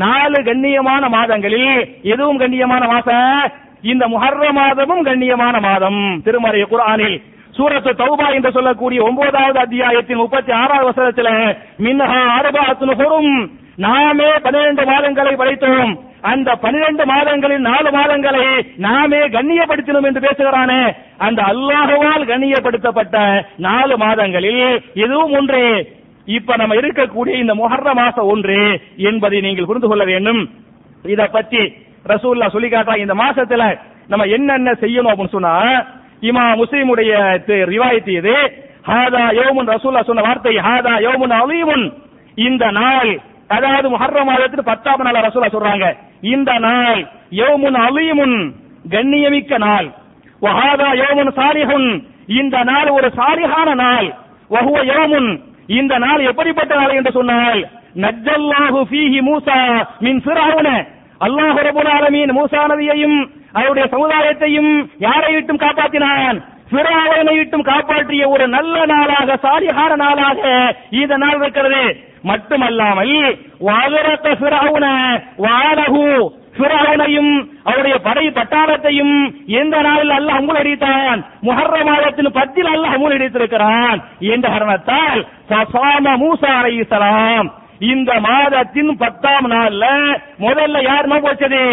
4 கண்ணியமான மாதங்களில் எதுவும் கண்ணியமான மாதம்? இந்த முஹர்ரம் மாதமும் கண்ணியமான மாதம். திருமறை குர்ஆனில் சூரத்து தௌபா என்று சொல்லக்கூடிய 9வது அத்தியாயத்தின் 36வது வசனத்தில் மின்ஹா அர்பஅத்துல் ஹுரும், நாமே 12 மாதங்களை படைத்தோம், அந்த 12 மாதங்களில் 4 மாதங்களை நாமே கண்ணியப்படுத்தினோம் என்று பேசுகிறானே, அந்த அல்லாஹ்வால் கண்ணியப்படுத்தப்பட்ட 4 மாதங்களில் எதுவும் ஒன்று இப்ப நம்ம இருக்கக்கூடிய இந்த முஹர்ரம் மாசம் ஒன்று என்பதை நீங்கள் புரிந்து கொள்ள வேண்டும். இத பத்தி ரசூலுல்லாஹ் சொல்லி காட்டுறாங்க. இந்த மாசத்துல நம்ம என்னென்ன செய்யணும் அப்படின்னு சொன்னா, இமாம் முஸ்லிமுடைய ரிவாயத் இது. ஹாதா யௌமுன், ரசூலுல்லாஹ் சொன்ன வார்த்தை ஹாதா யௌமுன் அலீமுன், இந்த நாள், அதாவது முஹர்ரம் மாதத்துக்கு 10ஆம் நாள் ரசூலுல்லாஹ் சொல்றாங்க, இந்த நாள் யௌமுன் அலீமுன், கண்ணியமிக்க நாள். வஹாதா யௌமுன் சாலிஹுன், இந்த நாள் ஒரு சாலிஹான நாள். வஹுவ யௌமுன், இந்த நாள் எப்படிப்பட்ட நாள் என்று சொன்னால், நஜ்ஜல்லாஹு ஃபீஹி மூஸா மின் ஃபிர்அவுன, அல்லாஹ் ரப்பல் ஆலமீன் மூஸா நபியையும் அவருடைய சமுதாயத்தையும் யாரை விட்டும் காப்பாற்றினான்? ஃபிர்அவுனை விட்டும் காப்பாற்றிய ஒரு நல்ல நாளாக, சாலிஹான நாளாக இந்த நாள் இருக்கிறது. மட்டுமல்லாமல் வஅகரக ஃபிர்அவுன வஆலஹு, ஃபிர்அவுனையும் அவருடைய படை பட்டாளத்தையும் எந்த நாளில் அல்லாஹ் மூழ்கடித்தான்? முஹர்ரம் மாதத்தின் 10ல் அல்லாஹ் மூழ்கடித்திருக்கிறான் என்ற காரணத்தால் ஃபஸாம மூஸா அலைஹிஸ்ஸலாம், இந்த மாதத்தின் 10ஆம் நாள்ல முதல்ல யார் நோன்பு வச்சது?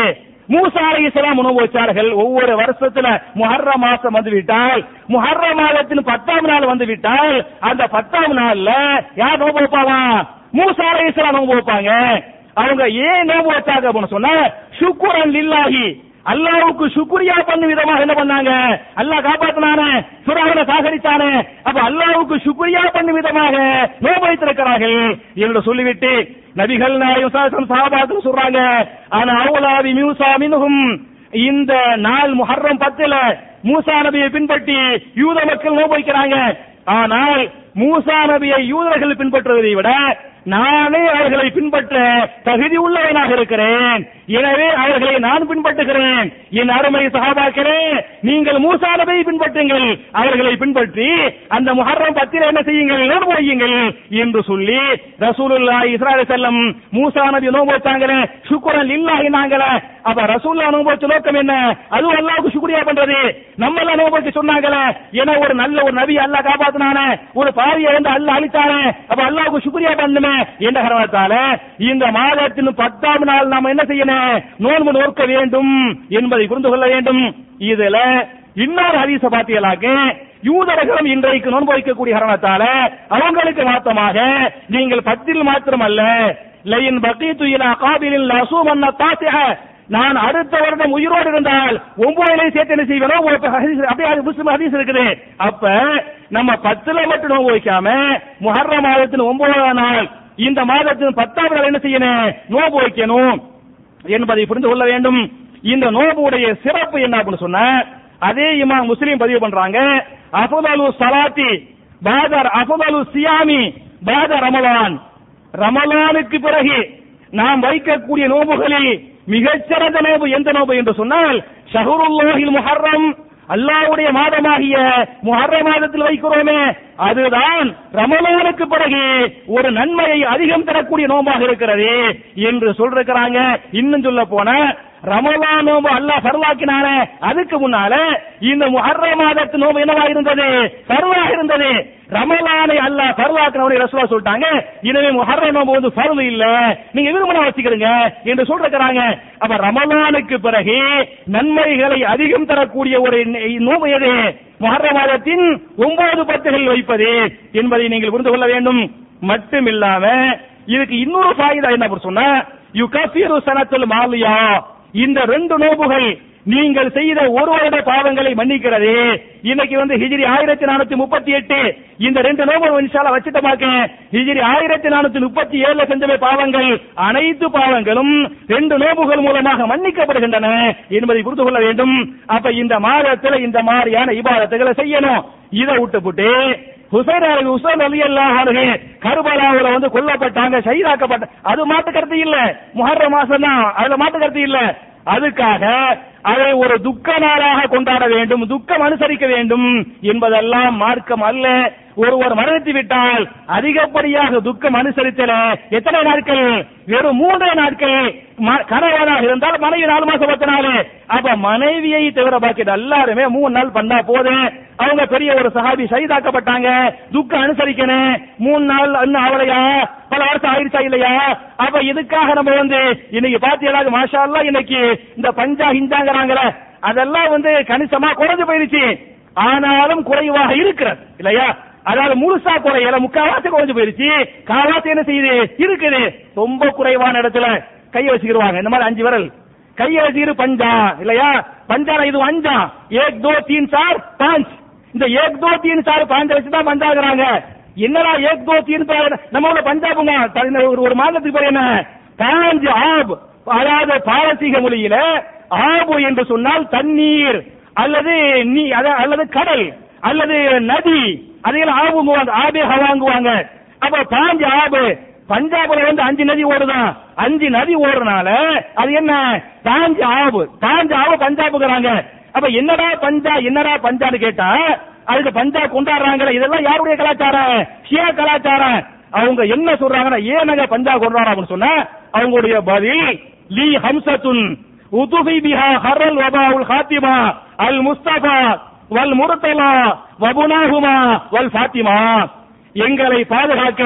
மூசா அலைஹிஸ்ஸலாம் நோன்பு வச்சார்கள். ஒவ்வொரு வருஷத்துல முஹர்ரம் மாசம் வந்து விட்டால், முஹர்ரம் மாதத்தின் 10ஆம் நாள் வந்து விட்டால், அந்த 10ஆம் நாள்ல யார் நோன்பு வைப்பாங்க? மூசா அலைஹிஸ்ஸலாம் நோன்பு வைப்பாங்க. அவங்க ஏன் நோன்பு வச்சாங்க அப்படின்னு சொன்னா, ஷுக்ரன் லில்லாஹி, அல்லாஹ்வுக்கு சுக்ரியா பண்ணும் விதமாக என்ன பண்ணாங்க? அல்லாஹ் காப்பாத்தினானே, ஃபிரௌனை சாகடித்தானே, அப்ப அல்லாஹ்வுக்கு சுக்ரியா பண்ணும் விதமாக நோன்பு வைத்திருக்கிறார்கள் என்று சொல்லிவிட்டு நபிகள் நாயகம் சஹாபாக்கள் சொல்றாங்க, ஆனா அவுலாவி மூசா மின்ஹும், இந்த நாள் முஹர்ரம் 10ல மூசா நபியை பின்பற்றி யூத மக்கள் நோன்பு வைக்கிறாங்க. ஆனால் மூசா நபியை யூதர்கள் பின்பற்றுவதை விட நானே அவர்களை பின்பற்ற தகுதி உள்ளவனாக இருக்கிறேன். எனவே அவர்களை நான் பின்பற்றுகிறேன். என் அருமை சஹாபாக்களே, நீங்கள் மூசா நபியை பின்பற்றுங்கள், அவர்களை பின்பற்றி அந்த முஹர்ரம் 10ல என்ன செய்யுங்கள்? நோன்பு வையுங்கள் என்று சொல்லி ரசூலுல்லாஹி ஸல்லல்லாஹு அலைஹி வஸல்லம் மூசா நபி நோன்பு வச்சாங்களே, ஷுக்ரன் லில்லாஹி நாங்களே. அப்ப ரசூலுல்லாஹ் நோன்பு வச்ச நோக்கம் என்ன? அது அல்லாஹ்வுக்கு சுக்ரியா பண்றது. நம்ம எல்லாம் நோன்பு வச்சு சொன்னாங்களே, ஏன்னா ஒரு நல்ல ஒரு நபி அல்லாஹ் காப்பாத்தினானே, ஒரு பாவியை வந்து அல்லாஹ் அழித்தானே, அப்ப அல்லாஹ்வுக்கு சுக்ரியா பண்ணுமே என்ற காரணத்தால இந்த மாதத்தின் 10ஆம் நாள் நாம என்ன செய்யணும்? நோன்பு நோக்க வேண்டும் என்பதை புரிந்து கொள்ள வேண்டும். இதுல இன்னொரு ஹதீஸ பாத்தீங்களாக்க, யூதர்களும் இன்றைக்கு நோன்பு வைக்கக்கூடிய காரணத்தால அவங்களுக்கு மாத்தமாக நீங்கள் 10ல் மாத்திரமல்ல, லைன் பகீது இலா காபிலில் லசூமன்ன தாசிஹ, நான் அடுத்த வருடம் உயிரோடு இருந்தால் 9லையும் சேர்த்து என்ன செய்வேனோ, அப்படியே முஸ்லிம் ஹதீஸ் இருக்குது. அப்ப நம்ம 10ல மட்டும் நோன்பு வைக்காம முஹர்ரம் மாதத்தின் 9ஆம் நாள் இந்த மாதத்தின் 10ஆம் நாள் என்ன செய்யணும்? நோன்பு வைக்கணும் என்பதை புரிந்து கொள்ள வேண்டும். இந்த நோன்புடைய சிறப்பு என்ன அப்படின்னு சொன்னா, அதே இமாம் முஸ்லிம் பதிவு பண்றாங்க, அஃதலு ஸலாத்தி பாதர் அஃதலு சியாமி பாத ரமலான், ரமலானுக்கு பிறகு நாம் வைக்கக்கூடிய நோன்புகளில் மிகச்சிறந்த நோன்பு எந்த நோன்பு என்று சொன்னால், ஷஹ்ருல்லாஹில் முஹர்ரம், அல்லாஹ்வுடைய மாதமாகிய முஹர்ரம் மாதத்தில் வைக்கிறோமே, அதுதான் ரமலானுக்கு பிறகு ஒரு நன்மையை அதிகம் தரக்கூடிய நோம்பாக இருக்கிறது என்று சொல்றாங்க. இன்னும் சொல்ல போன ரமலான் நோம்பு அல்லாஹ் ஃபர்லாக்கினானே, அதுக்கு முன்னால இந்த முஹர்ரம் மாதத்து நோம்பு என்னவா இருந்தது? ஃபர்லாக இருந்தது. ரமலானை அல்லாஹ் ஃபர்லாக்கினவனை ரசூலுல்லாஹ் சொல்லிட்டாங்க, எனவே முஹர்ரம் நோம்பு வந்து ஃபர்ல் இல்ல, நீங்க விரும்பினா வச்சுக்கிறீங்க என்று சொல்றாங்க. அப்ப ரமலானுக்கு பிறகு நன்மைகளை அதிகம் தரக்கூடிய ஒரு நோம்பு எது? முஹர்ரம் மாதத்தின் 9 பத்துகள் வைப்பது என்பதை நீங்கள் புரிந்து கொள்ள வேண்டும். மட்டுமில்லாம இதுக்கு இன்னொரு ஃபாயிதா என்ன சொன்னா, யுகஃபிரு சனத்துல் மாலியா, இந்த 2 நோன்புகள் நீங்கள் செய்த ஒரு வருட பாவங்களை மன்னிக்கிறது. இன்னைக்கு வந்து ஹிஜ்ரி 1438, இந்த 2 நோன்பு இன்ஷாஅல்லாஹ் வச்சிட்டமாக்க ஹிஜ்ரி 1437 செஞ்ச பாவங்கள், அனைத்து பாவங்களும் 2 நோன்புகள் மூலமாக மன்னிக்கப்படுகின்றன என்பதை புரிந்து கொள்ள வேண்டும். அப்ப இந்த மாதத்துல இந்த மாதிரியான இபாதத்துகளை செய்யணும். இதை விட்டுப்புட்டு ஹுசைன் ரலியல்லாஹு அன்ஹு கர்பலாவுல வந்து கொல்லப்பட்டாங்க, ஷஹீதாக்கப்பட்ட, அது மாட்டு கருத்து இல்ல. முஹர்ரம் மாசம் தான், அதுல மாட்டு கருத்து இல்ல. அதுக்காக அதை ஒரு துக்க நாளாக கொண்டாட வேண்டும், துக்கம் அனுசரிக்க வேண்டும் என்பதெல்லாம் மார்க்கம் அல்ல. ஒருவர் மரணித்து விட்டால் அதிகப்படியாக துக்கம் அனுசரித்தல எத்தனை நாட்கள்? வெறும் 3 நாட்கள். கணவனாக இருந்தால் மனைவி 4 மாசம் 10 நாள். அப்ப மனைவியை தவிர பாக்கி எல்லாருமே 3 நாள் பண்ணா போதும். அவங்க பெரிய ஒரு சஹாபி ஷஹீதாக்கப்பட்டாங்க, துக்கம் அனுசரிக்கணும். 3 நாள் இன்னும் அவளையா, பல வருஷம் ஆயிடுச்சா இல்லையா? அப்ப இதுக்காக நம்ம வந்து இன்னைக்கு பாத்தீங்களா, மாஷா அல்லாஹ் இன்னைக்கு இந்த பஞ்சா ஹிஞ்சாங்கறாங்களே, அதெல்லாம் வந்து கணிசமா குறைஞ்சு போயிருச்சு. ஆனாலும் குறைவாக இருக்கிறது இல்லையா? அதாவது முழுசா குறையல, முக்காவாசி குறைஞ்சு போயிருச்சு, காவாசி என்ன செய்யுது இருக்குது. ரொம்ப குறைவான இடத்துல கையை வச்சுக்கிடுவாங்க, இந்த மாதிரி 5 விரல் கையை வச்சுக்கிட்டு பஞ்சா இல்லையா? பஞ்சால இது 5, 1 2 3 4 5, இந்த 1 2 3 4 5 வச்சுதான் பஞ்சாகிறாங்க. என்னடா 1 2 3 4 நம்ம ஊர்ல பஞ்சாபுங்க ஒரு மாதத்துக்கு பேர் என்ன? 5 ஆப். அதாவது பாரசீக மொழியில ஆபு என்று சொன்னால் தண்ணீர் அல்லது அல்லது கடல் அல்லது நதி, அதையெல்லாம் ஆபு ஆபே ஹவாங்குவாங்க. அப்ப 5 ஆபு. பஞ்சாப்ல வந்து 5 நதி ஓடுதான், 5 நதி ஓடுறனால அது என்ன? 5 ஆபு. 5 ஆபு பஞ்சாபுங்கிறாங்க. அப்ப என்னடா பஞ்சான்னு கேட்டா அதுக்கு பஞ்சாப் கொண்டாடுறாங்க. இதெல்லாம் யாருடைய கலாச்சாரம்? ஷியா கலாச்சாரம். அவங்க என்ன சொல்றாங்கன்னா, ஏனங்க பஞ்சாப் கொண்டாடுறாங்க அப்படின்னு சொன்னா அவங்களுடைய பதில், லீ ஹம்சத்துன் உதுஃபி பிஹா ஹர்ரல் வபாஉல் ஹாத்திமா அல் முஸ்தபா வல் முர்தலா வபுனாஹுமா வல் ஃபாத்திமா. எங்களை பாதுகாக்க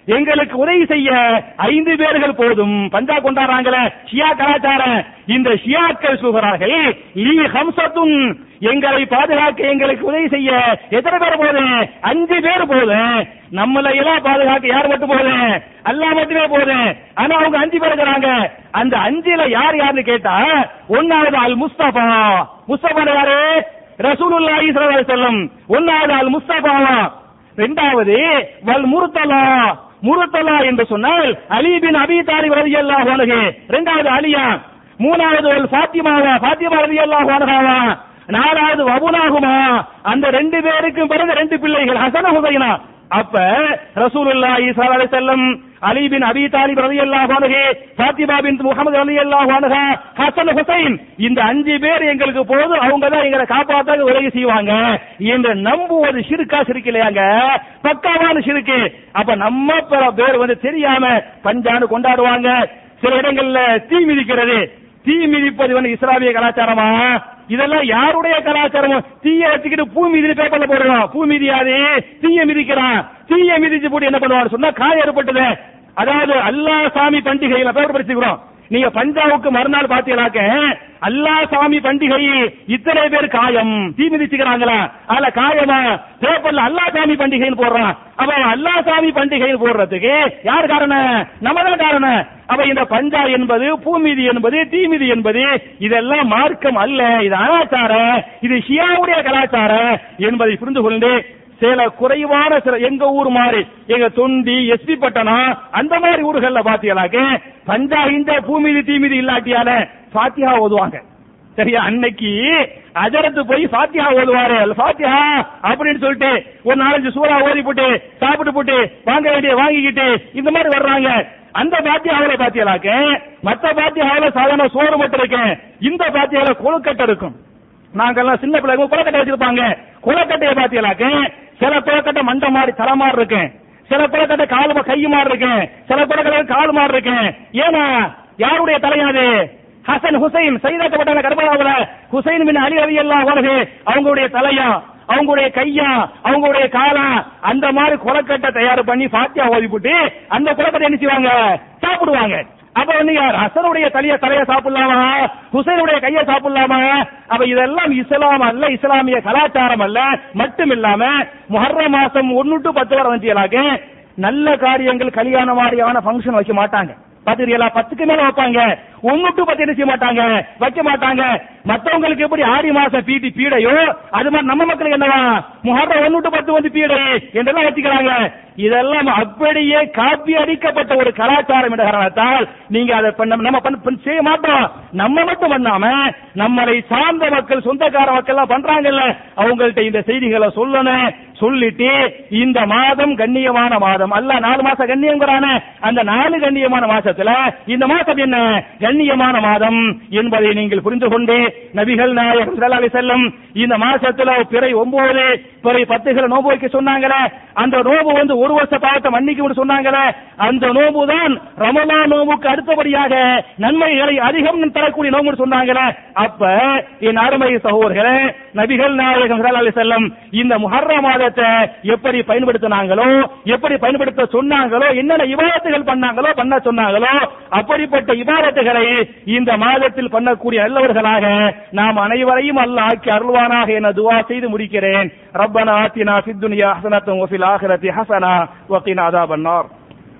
எங்களுக்கு உதவி செய்ய 5 பேர்கள் போதும். பஞ்சா கொண்டாடுறாங்களே ஷியா கலாச்சாரம். இந்த ஷியாக்கள் சொல்கிறார்கள், லீ ஹம்சத்துன், எங்களை பாதுகாக்க எங்களுக்கு உதவி செய்ய எத்தனை பேர் போதும்? 5 பேர் போதும். நம்மளை எல்லாம் பாதுகாக்க யார் மட்டும் போதும்? அல்லாஹ் மட்டுமே போதும். ஆனா அவங்க 5 பேர் இருக்கிறாங்க. அந்த 5ல யார் யாருன்னு கேட்டா, ஒன்னாவது அல் முஸ்தபா. முஸ்தபா யாரு? ரசூலுல்லாஹி ஸல்லல்லாஹு அலைஹி வஸல்லம். ஒன்னாவது அல் முஸ்தபா. இரண்டாவது வல் முர்தலா. முர்தலா என்று சொன்னால் அலி பின் அபி தாலிப் ரலியல்லாஹு அன்ஹு. இரண்டாவது அலியா. மூணாவது வல் ஃபாத்திமாவா. ஃபாத்திமா ரலியல்லாஹு அன்ஹா. நாலாவது வபுனாகுமா. அந்த 2 பேருக்கும் பிறகு 2 பிள்ளைகள் ஹசன் ஹுசைனா. அப்ப ரசூலுல்லாஹி ஸல்லல்லாஹு அலைஹி வஸல்லம், அலி பின் அபி தாலிப் ரலியல்லாஹு அன்ஹு, ஃபாத்திமா பின்த் முஹம்மது ரலியல்லாஹு அன்ஹா, ஹசன் ஹுசைன், இந்த 5 பேர் எங்களுக்கு போதும், அவங்க தான் எங்களை காப்பாற்ற உதவி செய்வாங்க என்று நம்புவது ஷிர்கா ஷிர்கிலையாங்க? பக்காவான ஷிர்கு. அப்ப நம்ம பல பேர் தெரியாம பஞ்சான்னு கொண்டாடுவாங்க. சில இடங்கள்ல தீ மிதிக்கிறது. தீ மிதிப்பது இஸ்லாமிய கலாச்சாரமா? இதெல்லாம் யாருடைய கலாச்சாரம்? தீய வச்சுக்கிட்டு பூ மீதி பேப்பர்ல போடுறோம். பூ மீதியாது தீய மிதிக்கிறான். தீய மிதிச்சு போட்டு என்ன பண்ணுவான்னு சொன்னா காயம் ஏற்பட்டது. அதாவது அல்லாஹ் சாமி பண்டிகையில பேப்பர் படிச்சுக்கிறோம். நீங்க பஞ்சாவுக்கு மறுநாள் பாத்தீங்கன்னாக்க அல்லாஹ் சாமி பண்டிகை இத்தனை பேர் காயம் தீ மிதிச்சுக்கிறாங்களா? அதுல காயமா? பேப்பர்ல அல்லாஹ் சாமி பண்டிகைன்னு போடுறான். அப்ப அல்லாஹ் சாமி பண்டிகைன்னு போடுறதுக்கு யார் காரணம்? நம்ம தான் காரணம். அப்ப இந்த பஞ்சா என்பது, பூமிதி என்பது, தீமிதி என்பது இதெல்லாம் மார்க்கம் அல்ல. இது அனாச்சாரம். இது ஷியாவுடைய கலாச்சாரம் என்பதை புரிந்து கொண்டு, சில குறைவான சில எங்க ஊர் மாதிரி, எங்க தொண்டி, எஸ்பி பட்டணம், அந்த மாதிரி ஊர்கள்ல பாத்தீங்கன்னாக்க பஞ்சா இந்த பூமிதி தீமிதி இல்லாட்டியால ஃபாத்திஹா ஓதுவாங்க. சரியா? அன்னைக்கு அஜரத்து போய் ஃபாத்திஹா ஓதுவாரு. ஃபாத்திஹா அப்படின்னு சொல்லிட்டு ஒரு 4-5 சூறா ஓதி போட்டு சாப்பிட்டு போட்டு வாங்க வேண்டிய வாங்கிக்கிட்டு இந்த மாதிரி வர்றாங்க. அந்த பாத்தியாவில பாத்தியலாக்க மற்ற பாத்தியாவில சாதாரண சோறு மட்டும் இருக்கு. இந்த பாத்தியாவில கொழுக்கட்டை இருக்கும். நாங்கெல்லாம் சின்ன பிள்ளைங்க கொழுக்கட்டை வச்சிருப்பாங்க. கொழுக்கட்டையை பாத்தியலாக்க சில கொழுக்கட்டை மண்டை மாதிரி தலை மாதிரி இருக்கு. சில கொழுக்கட்டை காலு கை மாதிரி இருக்கு. சில கொழுக்கட்டை கால் மாதிரி இருக்கு. ஏன்னா யாருடைய தலையாது? ஹசன் ஹுசைன் சைதாக்கப்பட்ட கர்பலாவுல ஹுசைன் பின் அலி ரலியல்லாஹு அன்ஹு அவங்களுடைய தலையா, அவங்களுடைய கையா, அவங்களுடைய காலா, அந்த மாதிரி கொலக்கட்டை தயார் பண்ணி ஃபாத்தியா ஓதி போட்டு அந்த கொலக்கட்டை என்ன செய்வாங்க? சாப்பிடுவாங்க. அப்ப யார்? ஹசனுடைய தலைய சாப்பிடலாமா? ஹுசைனுடைய கையை சாப்பிடலாமா? அப்ப இதெல்லாம் இஸ்லாம் அல்ல, இஸ்லாமிய கலாச்சாரம் அல்ல. மட்டும் இல்லாம முஹர்ரம் மாசம் 1 to 10 வரை வந்துட்டாங்க. நல்ல காரியங்கள் கல்யாண மாதிரியான ஃபங்க்ஷன் வைக்க மாட்டாங்க. பாத்தீங்களா? 10க்கு மேல வைப்பாங்க. 1 to 10 என்ன செய்ய மாட்டாங்க? வைக்க மாட்டாங்க. மத்தவங்களுக்கு எப்படி ஆடி மாசம் பீடையோ அது மாதிரி நம்ம மக்களுக்கு என்னவா முஹர்ரம் 1 to 10 பீடை என்றெல்லாம் வச்சுக்கிறாங்க. இதெல்லாம் அப்படியே காப்பி அடிக்கப்பட்ட ஒரு கலாச்சாரம் என்ற காரணத்தால் நீங்க அதை நம்ம செய்ய மாட்டோம். நம்ம மட்டும் பண்ணாம நம்மளை சார்ந்த மக்கள், சொந்தக்கார மக்கள் எல்லாம் பண்றாங்கல்ல, அவங்கள்ட்ட இந்த செய்திகளை சொல்லணும். சொல்லிட்டு இந்த மாதம் கண்ணியமான மாதம் அல்ல, 4 மாசம் கண்ணியங்கிறான அந்த 4 கண்ணியமான மாசத்துல இந்த மாசம் என்ன கண்ணியமான மாதம் என்பதை நீங்கள் புரிந்து கொண்டு, நபிகள் நாயகம் ஸல்லல்லாஹு அலைஹி வஸல்லம் இந்த மாசத்துல பிறை 9 பிறை 10 நோன்பு வைக்க சொன்னாங்களே, அந்த நோன்பு 1 வருஷ பாவத்தை மன்னிக்கும் சொன்னாங்களே, அந்த நோன்பு தான் ரமலான் நோன்புக்கு அடுத்தபடியாக நன்மைகளை அதிகம் தரக்கூடிய நோன்பு சொன்னாங்களே. அப்ப என் அருமை சகோதரர்களே, நபிகள் நாயகம் ஸல்லல்லாஹு அலைஹி வஸல்லம் இந்த முஹர்ரம் மாதத்தை எப்படி பயன்படுத்தினாங்களோ, எப்படி பயன்படுத்த சொன்னாங்களோ, என்னென்ன இபாதத்துகள் பண்ணாங்களோ, பண்ண சொன்னாங்களோ, அப்படிப்பட்ட இபாதத்துகளை இந்த மாதத்தில் பண்ணக்கூடிய நல்லவர்களாக நாம் அனைவரையும் அல்லாஹ் ஆக்கி அருள்வானாக என துஆ செய்து முடிக்கிறேன். ரப்பனா ஆத்தினா ஃபித் துன்யா ஹஸனத்தன் வ ஃபில் ஆখিরাতি ஹஸனா வ கினா அஸாபன் நார்.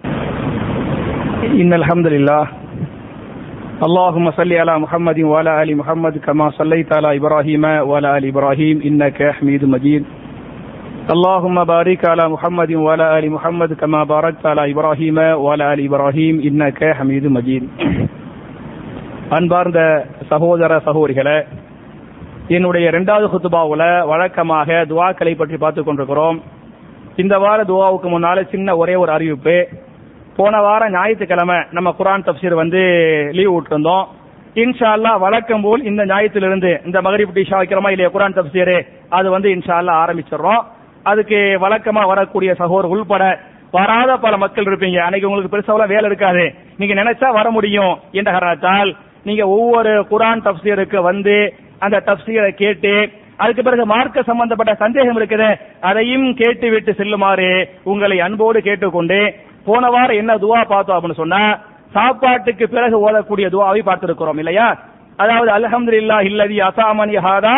இன்னல் ஹம்துலில்லாஹ் اللهم صل على محمد وعلى ال محمد كما صليت على ابراهيم وعلى ال ابراهيم انك حميد مجيد. اللهم بارك على محمد وعلى ال محمد كما باركت على ابراهيم وعلى ال ابراهيم انك حميد مجيد. அன்பார்ந்த சகோதர சகோதரிகளே, என்னுடைய 2வது குத்துபாவுல வழக்கமாக துஆக்களை பற்றி பார்த்துக் கொண்டிருக்கிறோம். இந்த வார துஆவுக்கு முன்னால சின்ன ஒரே ஒரு அறிவிப்பு. போன வாரம் ஞாயிற்றுக்கிழமை நம்ம குர்ஆன் தஃப்சீர் லீவ் விட்டுருந்தோம். இன்ஷா அல்லாஹ் வழக்கம் போல் இந்த ஞாயிற்றிலிருந்து இந்த மகரிப் இஷா வைக்கிறோமா இல்லையா குர்ஆன் தஃப்சீர் அது இன்ஷா அல்லாஹ் ஆரம்பிச்சிடுறோம். அதுக்கு வழக்கமா வரக்கூடிய சகோதரர் உள்பட வராத பல மக்கள் இருப்பீங்க. அன்னைக்கு உங்களுக்கு பெருசாவெல்லாம் வேலை இருக்காது, நீங்க நினைச்சா வர முடியும் என்ற காரணத்தால் நீங்க ஒவ்வொரு குர்ஆன் தஃப்சீருக்கு அந்த தஃப்சீரை கேட்டு அதுக்கு பிறகு மார்க்க சம்பந்தப்பட்ட சந்தேகம் இருக்குது அதையும் கேட்டு விட்டு செல்லுமாறு உங்களை அன்போடு கேட்டுக்கொண்டு, போன வாரம் என்ன துவா பார்த்தோம் அப்படின்னு சொன்னா, சாப்பாட்டுக்கு பிறகு ஓதக்கூடிய துவாவை பார்த்திருக்கிறோம் இல்லையா? அதாவது அல்ஹம்துலில்லாஹி அல்லதி அஸாமனி ஹாதா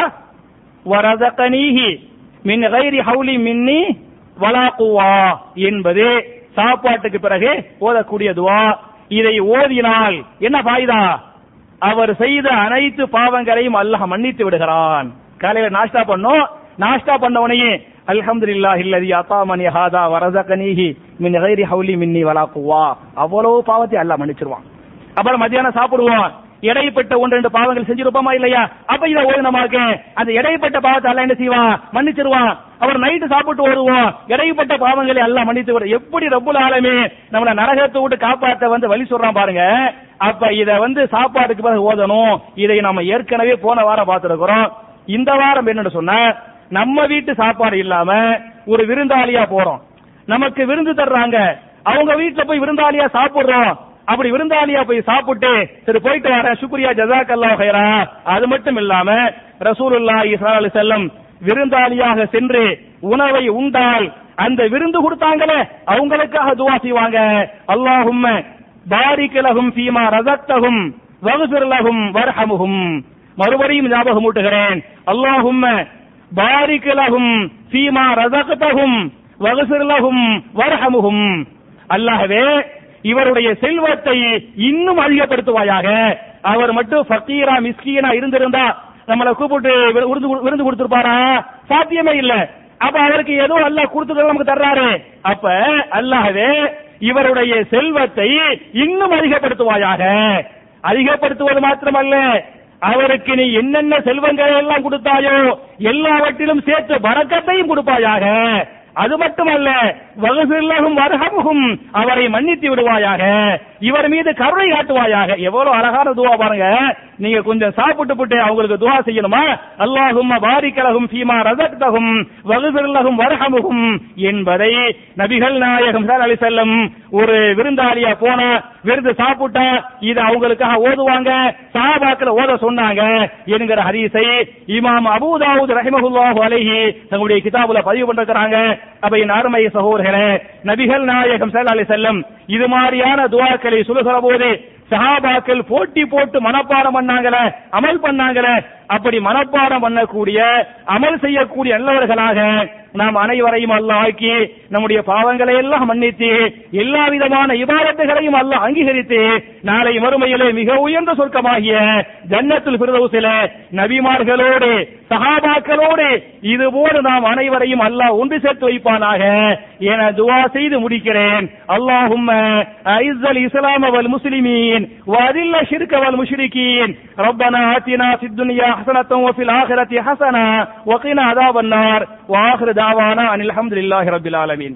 வ ரஸகனீஹி மின் கைரி ஹவுலி மின்னி வலா குவா என்பது சாப்பாட்டுக்கு பிறகு ஓதக்கூடிய துவா. இதை ஓதினால் என்ன ஃபாயிதா? அவர் செய்த அனைத்து பாவங்களையும் அல்லாஹ் மன்னித்து விடுகிறான். காலையில நாஸ்டா பண்ணோம், நாஸ்டா பண்ணவனையே அல்ஹம்துலில்லாஹி அல்லதி அஸாமனி ஹாதா வ ரஸகனீஹி மின் கைரி ஹவுலி மின்னி வலா குவா, அவ்வளவு பாவத்தை அல்லாஹ் மன்னிச்சிருவான். அப்புறம் மத்தியானம் சாப்பிடுவோம், இடைப்பட்ட 1-2 பாவங்கள் செஞ்சிருப்போமா இல்லையா? அப்ப இதை ஓதுனமாக்கு அந்த இடைப்பட்ட பாவத்தை அல்லாஹ் என்ன செய்வான்? மன்னிச்சிருவான். அவர் நைட்டு சாப்பிட்டு ஓடுவோம், இடைப்பட்ட பாவங்களை அல்லாஹ் மன்னித்து விட. எப்படி ரப்புல் ஆலமீன் நம்மள நரகத்தை விட்டு காப்பாற்ற வழி சொல்றான் பாருங்க. அப்ப இத சாப்பாட்டுக்கு பிறகு ஓதணும். இதை நம்ம ஏற்கனவே போன வாரம் பார்த்திருக்கிறோம். இந்த வாரம் என்னன்னு சொன்னா, நம்ம வீட்டு சாப்பாடு இல்லாம ஒரு விருந்தாளியா போறோம், நமக்கு விருந்து தர்றாங்க, அவங்க வீட்டுல போய் விருந்தாளியா சாப்பிடுறோம். அப்படி விருந்தாளியா போய் சாப்பிட்டு சரி போயிட்டு வர சுக்ரியா ஜஸாக்கல்லாஹு கைரா. அது மட்டும் இல்லாம ரசூலுல்லாஹி ஸல்லல்லாஹு அலைஹி வஸல்லம் விருந்தாளியாக சென்று உணவை உண்டால் அந்த விருந்து கொடுத்தாங்களே அவங்களுக்காக துஆ செய்வாங்க. அல்லாஹும்ம பாரிக் லஹும் ஃபீமா ரஸக்தஹும் வக்ஃபிர் லஹும் வர்ஹம்ஹும். மறுபடியும் ஞாபகம் ஊட்டுகிறேன், அல்லாஹும்ம பாரிக் லஹும் ஃபீமா ரஸக்தஹும் வக்ஃபிர் லஹும் வர்ஹம்ஹும். அல்லாஹ்வே இவருடைய செல்வத்தை இன்னும் அதிகப்படுத்துவாயாக. அவர் மட்டும் ஃபகீரா மிஸ்கீனா இருந்திருந்தா நம்மளை கூப்பிட்டு விருந்து கொடுத்திருப்பாரா? சாத்தியமே இல்ல. அப்ப அவருக்கு ஏதோ அல்லாஹ் கொடுத்து நமக்கு தர்றாரு. அப்ப அல்லாஹ்வே இவருடைய செல்வத்தை இன்னும் அதிகப்படுத்துவாயாக. அதிகப்படுத்துவது மாத்திரமல்ல, அவருக்கு நீ என்னென்ன செல்வங்களை எல்லாம் கொடுத்தாயோ எல்லாவற்றிலும் சேர்த்து பரக்கத்தையும் கொடுப்பாயாக. அது மட்டுமல்ல, வகுஃபிர்லஹும் வர்ஹம்ஹும், அவரை மன்னித்து விடுவாயாக, இவர் மீது கருணை காட்டுவாயாக. எவ்வளவு அழகான துஆ பாருங்க. நீங்க கொஞ்சம் சாப்பிட்டு அவங்களுக்கு துஆ செய்யணுமா? அல்லாஹும்ம பாரிக் லஹும் ஃபீமா ரஸக்தஹும் வகுஃபிர்லஹும் வர்ஹம்ஹும் என்பதை நபிகள் நாயகம் ஸல்லல்லாஹு அலைஹி வஸல்லம் ஒரு விருந்தாளியா போனா விருந்து சாப்பிட்டா இது அவங்களுக்காக ஓதுவாங்க, சஹாபாக்கள் ஓத சொன்னாங்க என்கிற ஹதீஸை இமாம் அபூ தாவூத் ரஹிமஹுல்லாஹு அலைஹி தங்களுடைய கிதாபுல பதிவு பண்ணிருக்காங்க. அப்ப என் அருமை சகோதரர்களே, நபிகள் நாயகம் ஸல்லல்லாஹு அலைஹி வஸல்லம் இது மாதிரியான துஆக்களை சொல்லுகிற போது சஹாபாக்கள் போட்டி போட்டு மனப்பாடம் பண்ணாங்களே, அமல் பண்ணாங்களே. அப்படி மனப்பாடம் பண்ணக்கூடிய அமல் செய்யக்கூடிய நல்லவர்களாக நாம் அனைவரையும் அல்லாஹ் ஆக்கி நம்முடைய பாவங்களை எல்லாம் மன்னித்து எல்லா விதமான இபாதத்துகளையும் அல்லாஹ் அங்கீகரித்து நாளை மறுமையிலே மிக உயர்ந்த சொர்க்கமாகிய ஜன்னத்துல் ஃபிர்தௌஸிலே நபிமார்களோடு சஹாபாக்களோடு இதுபோல நாம் அனைவரையும் அல்லாஹ் ஒன்று சேர்த்து வைப்பானாக என துஆ செய்து முடிக்கிறேன். அல்லாஹும்ம அஇஸ்ஸல் இஸ்லாம வல் முஸ்லிமீன் வ அதில்ல ஷிர்க வல் முஷ்ரிகீன். ரப்பனா ஆத்தினா ஃபித் துன்யா ஹஸனத்தன் வ ஃபில் ஆখিরাতি ஹஸனா வ கினா அஸாபன் நார். வ ஆகிரு தாவானா அனில் ஹம்துலில்லாஹி ரப்பில் ஆலமீன்.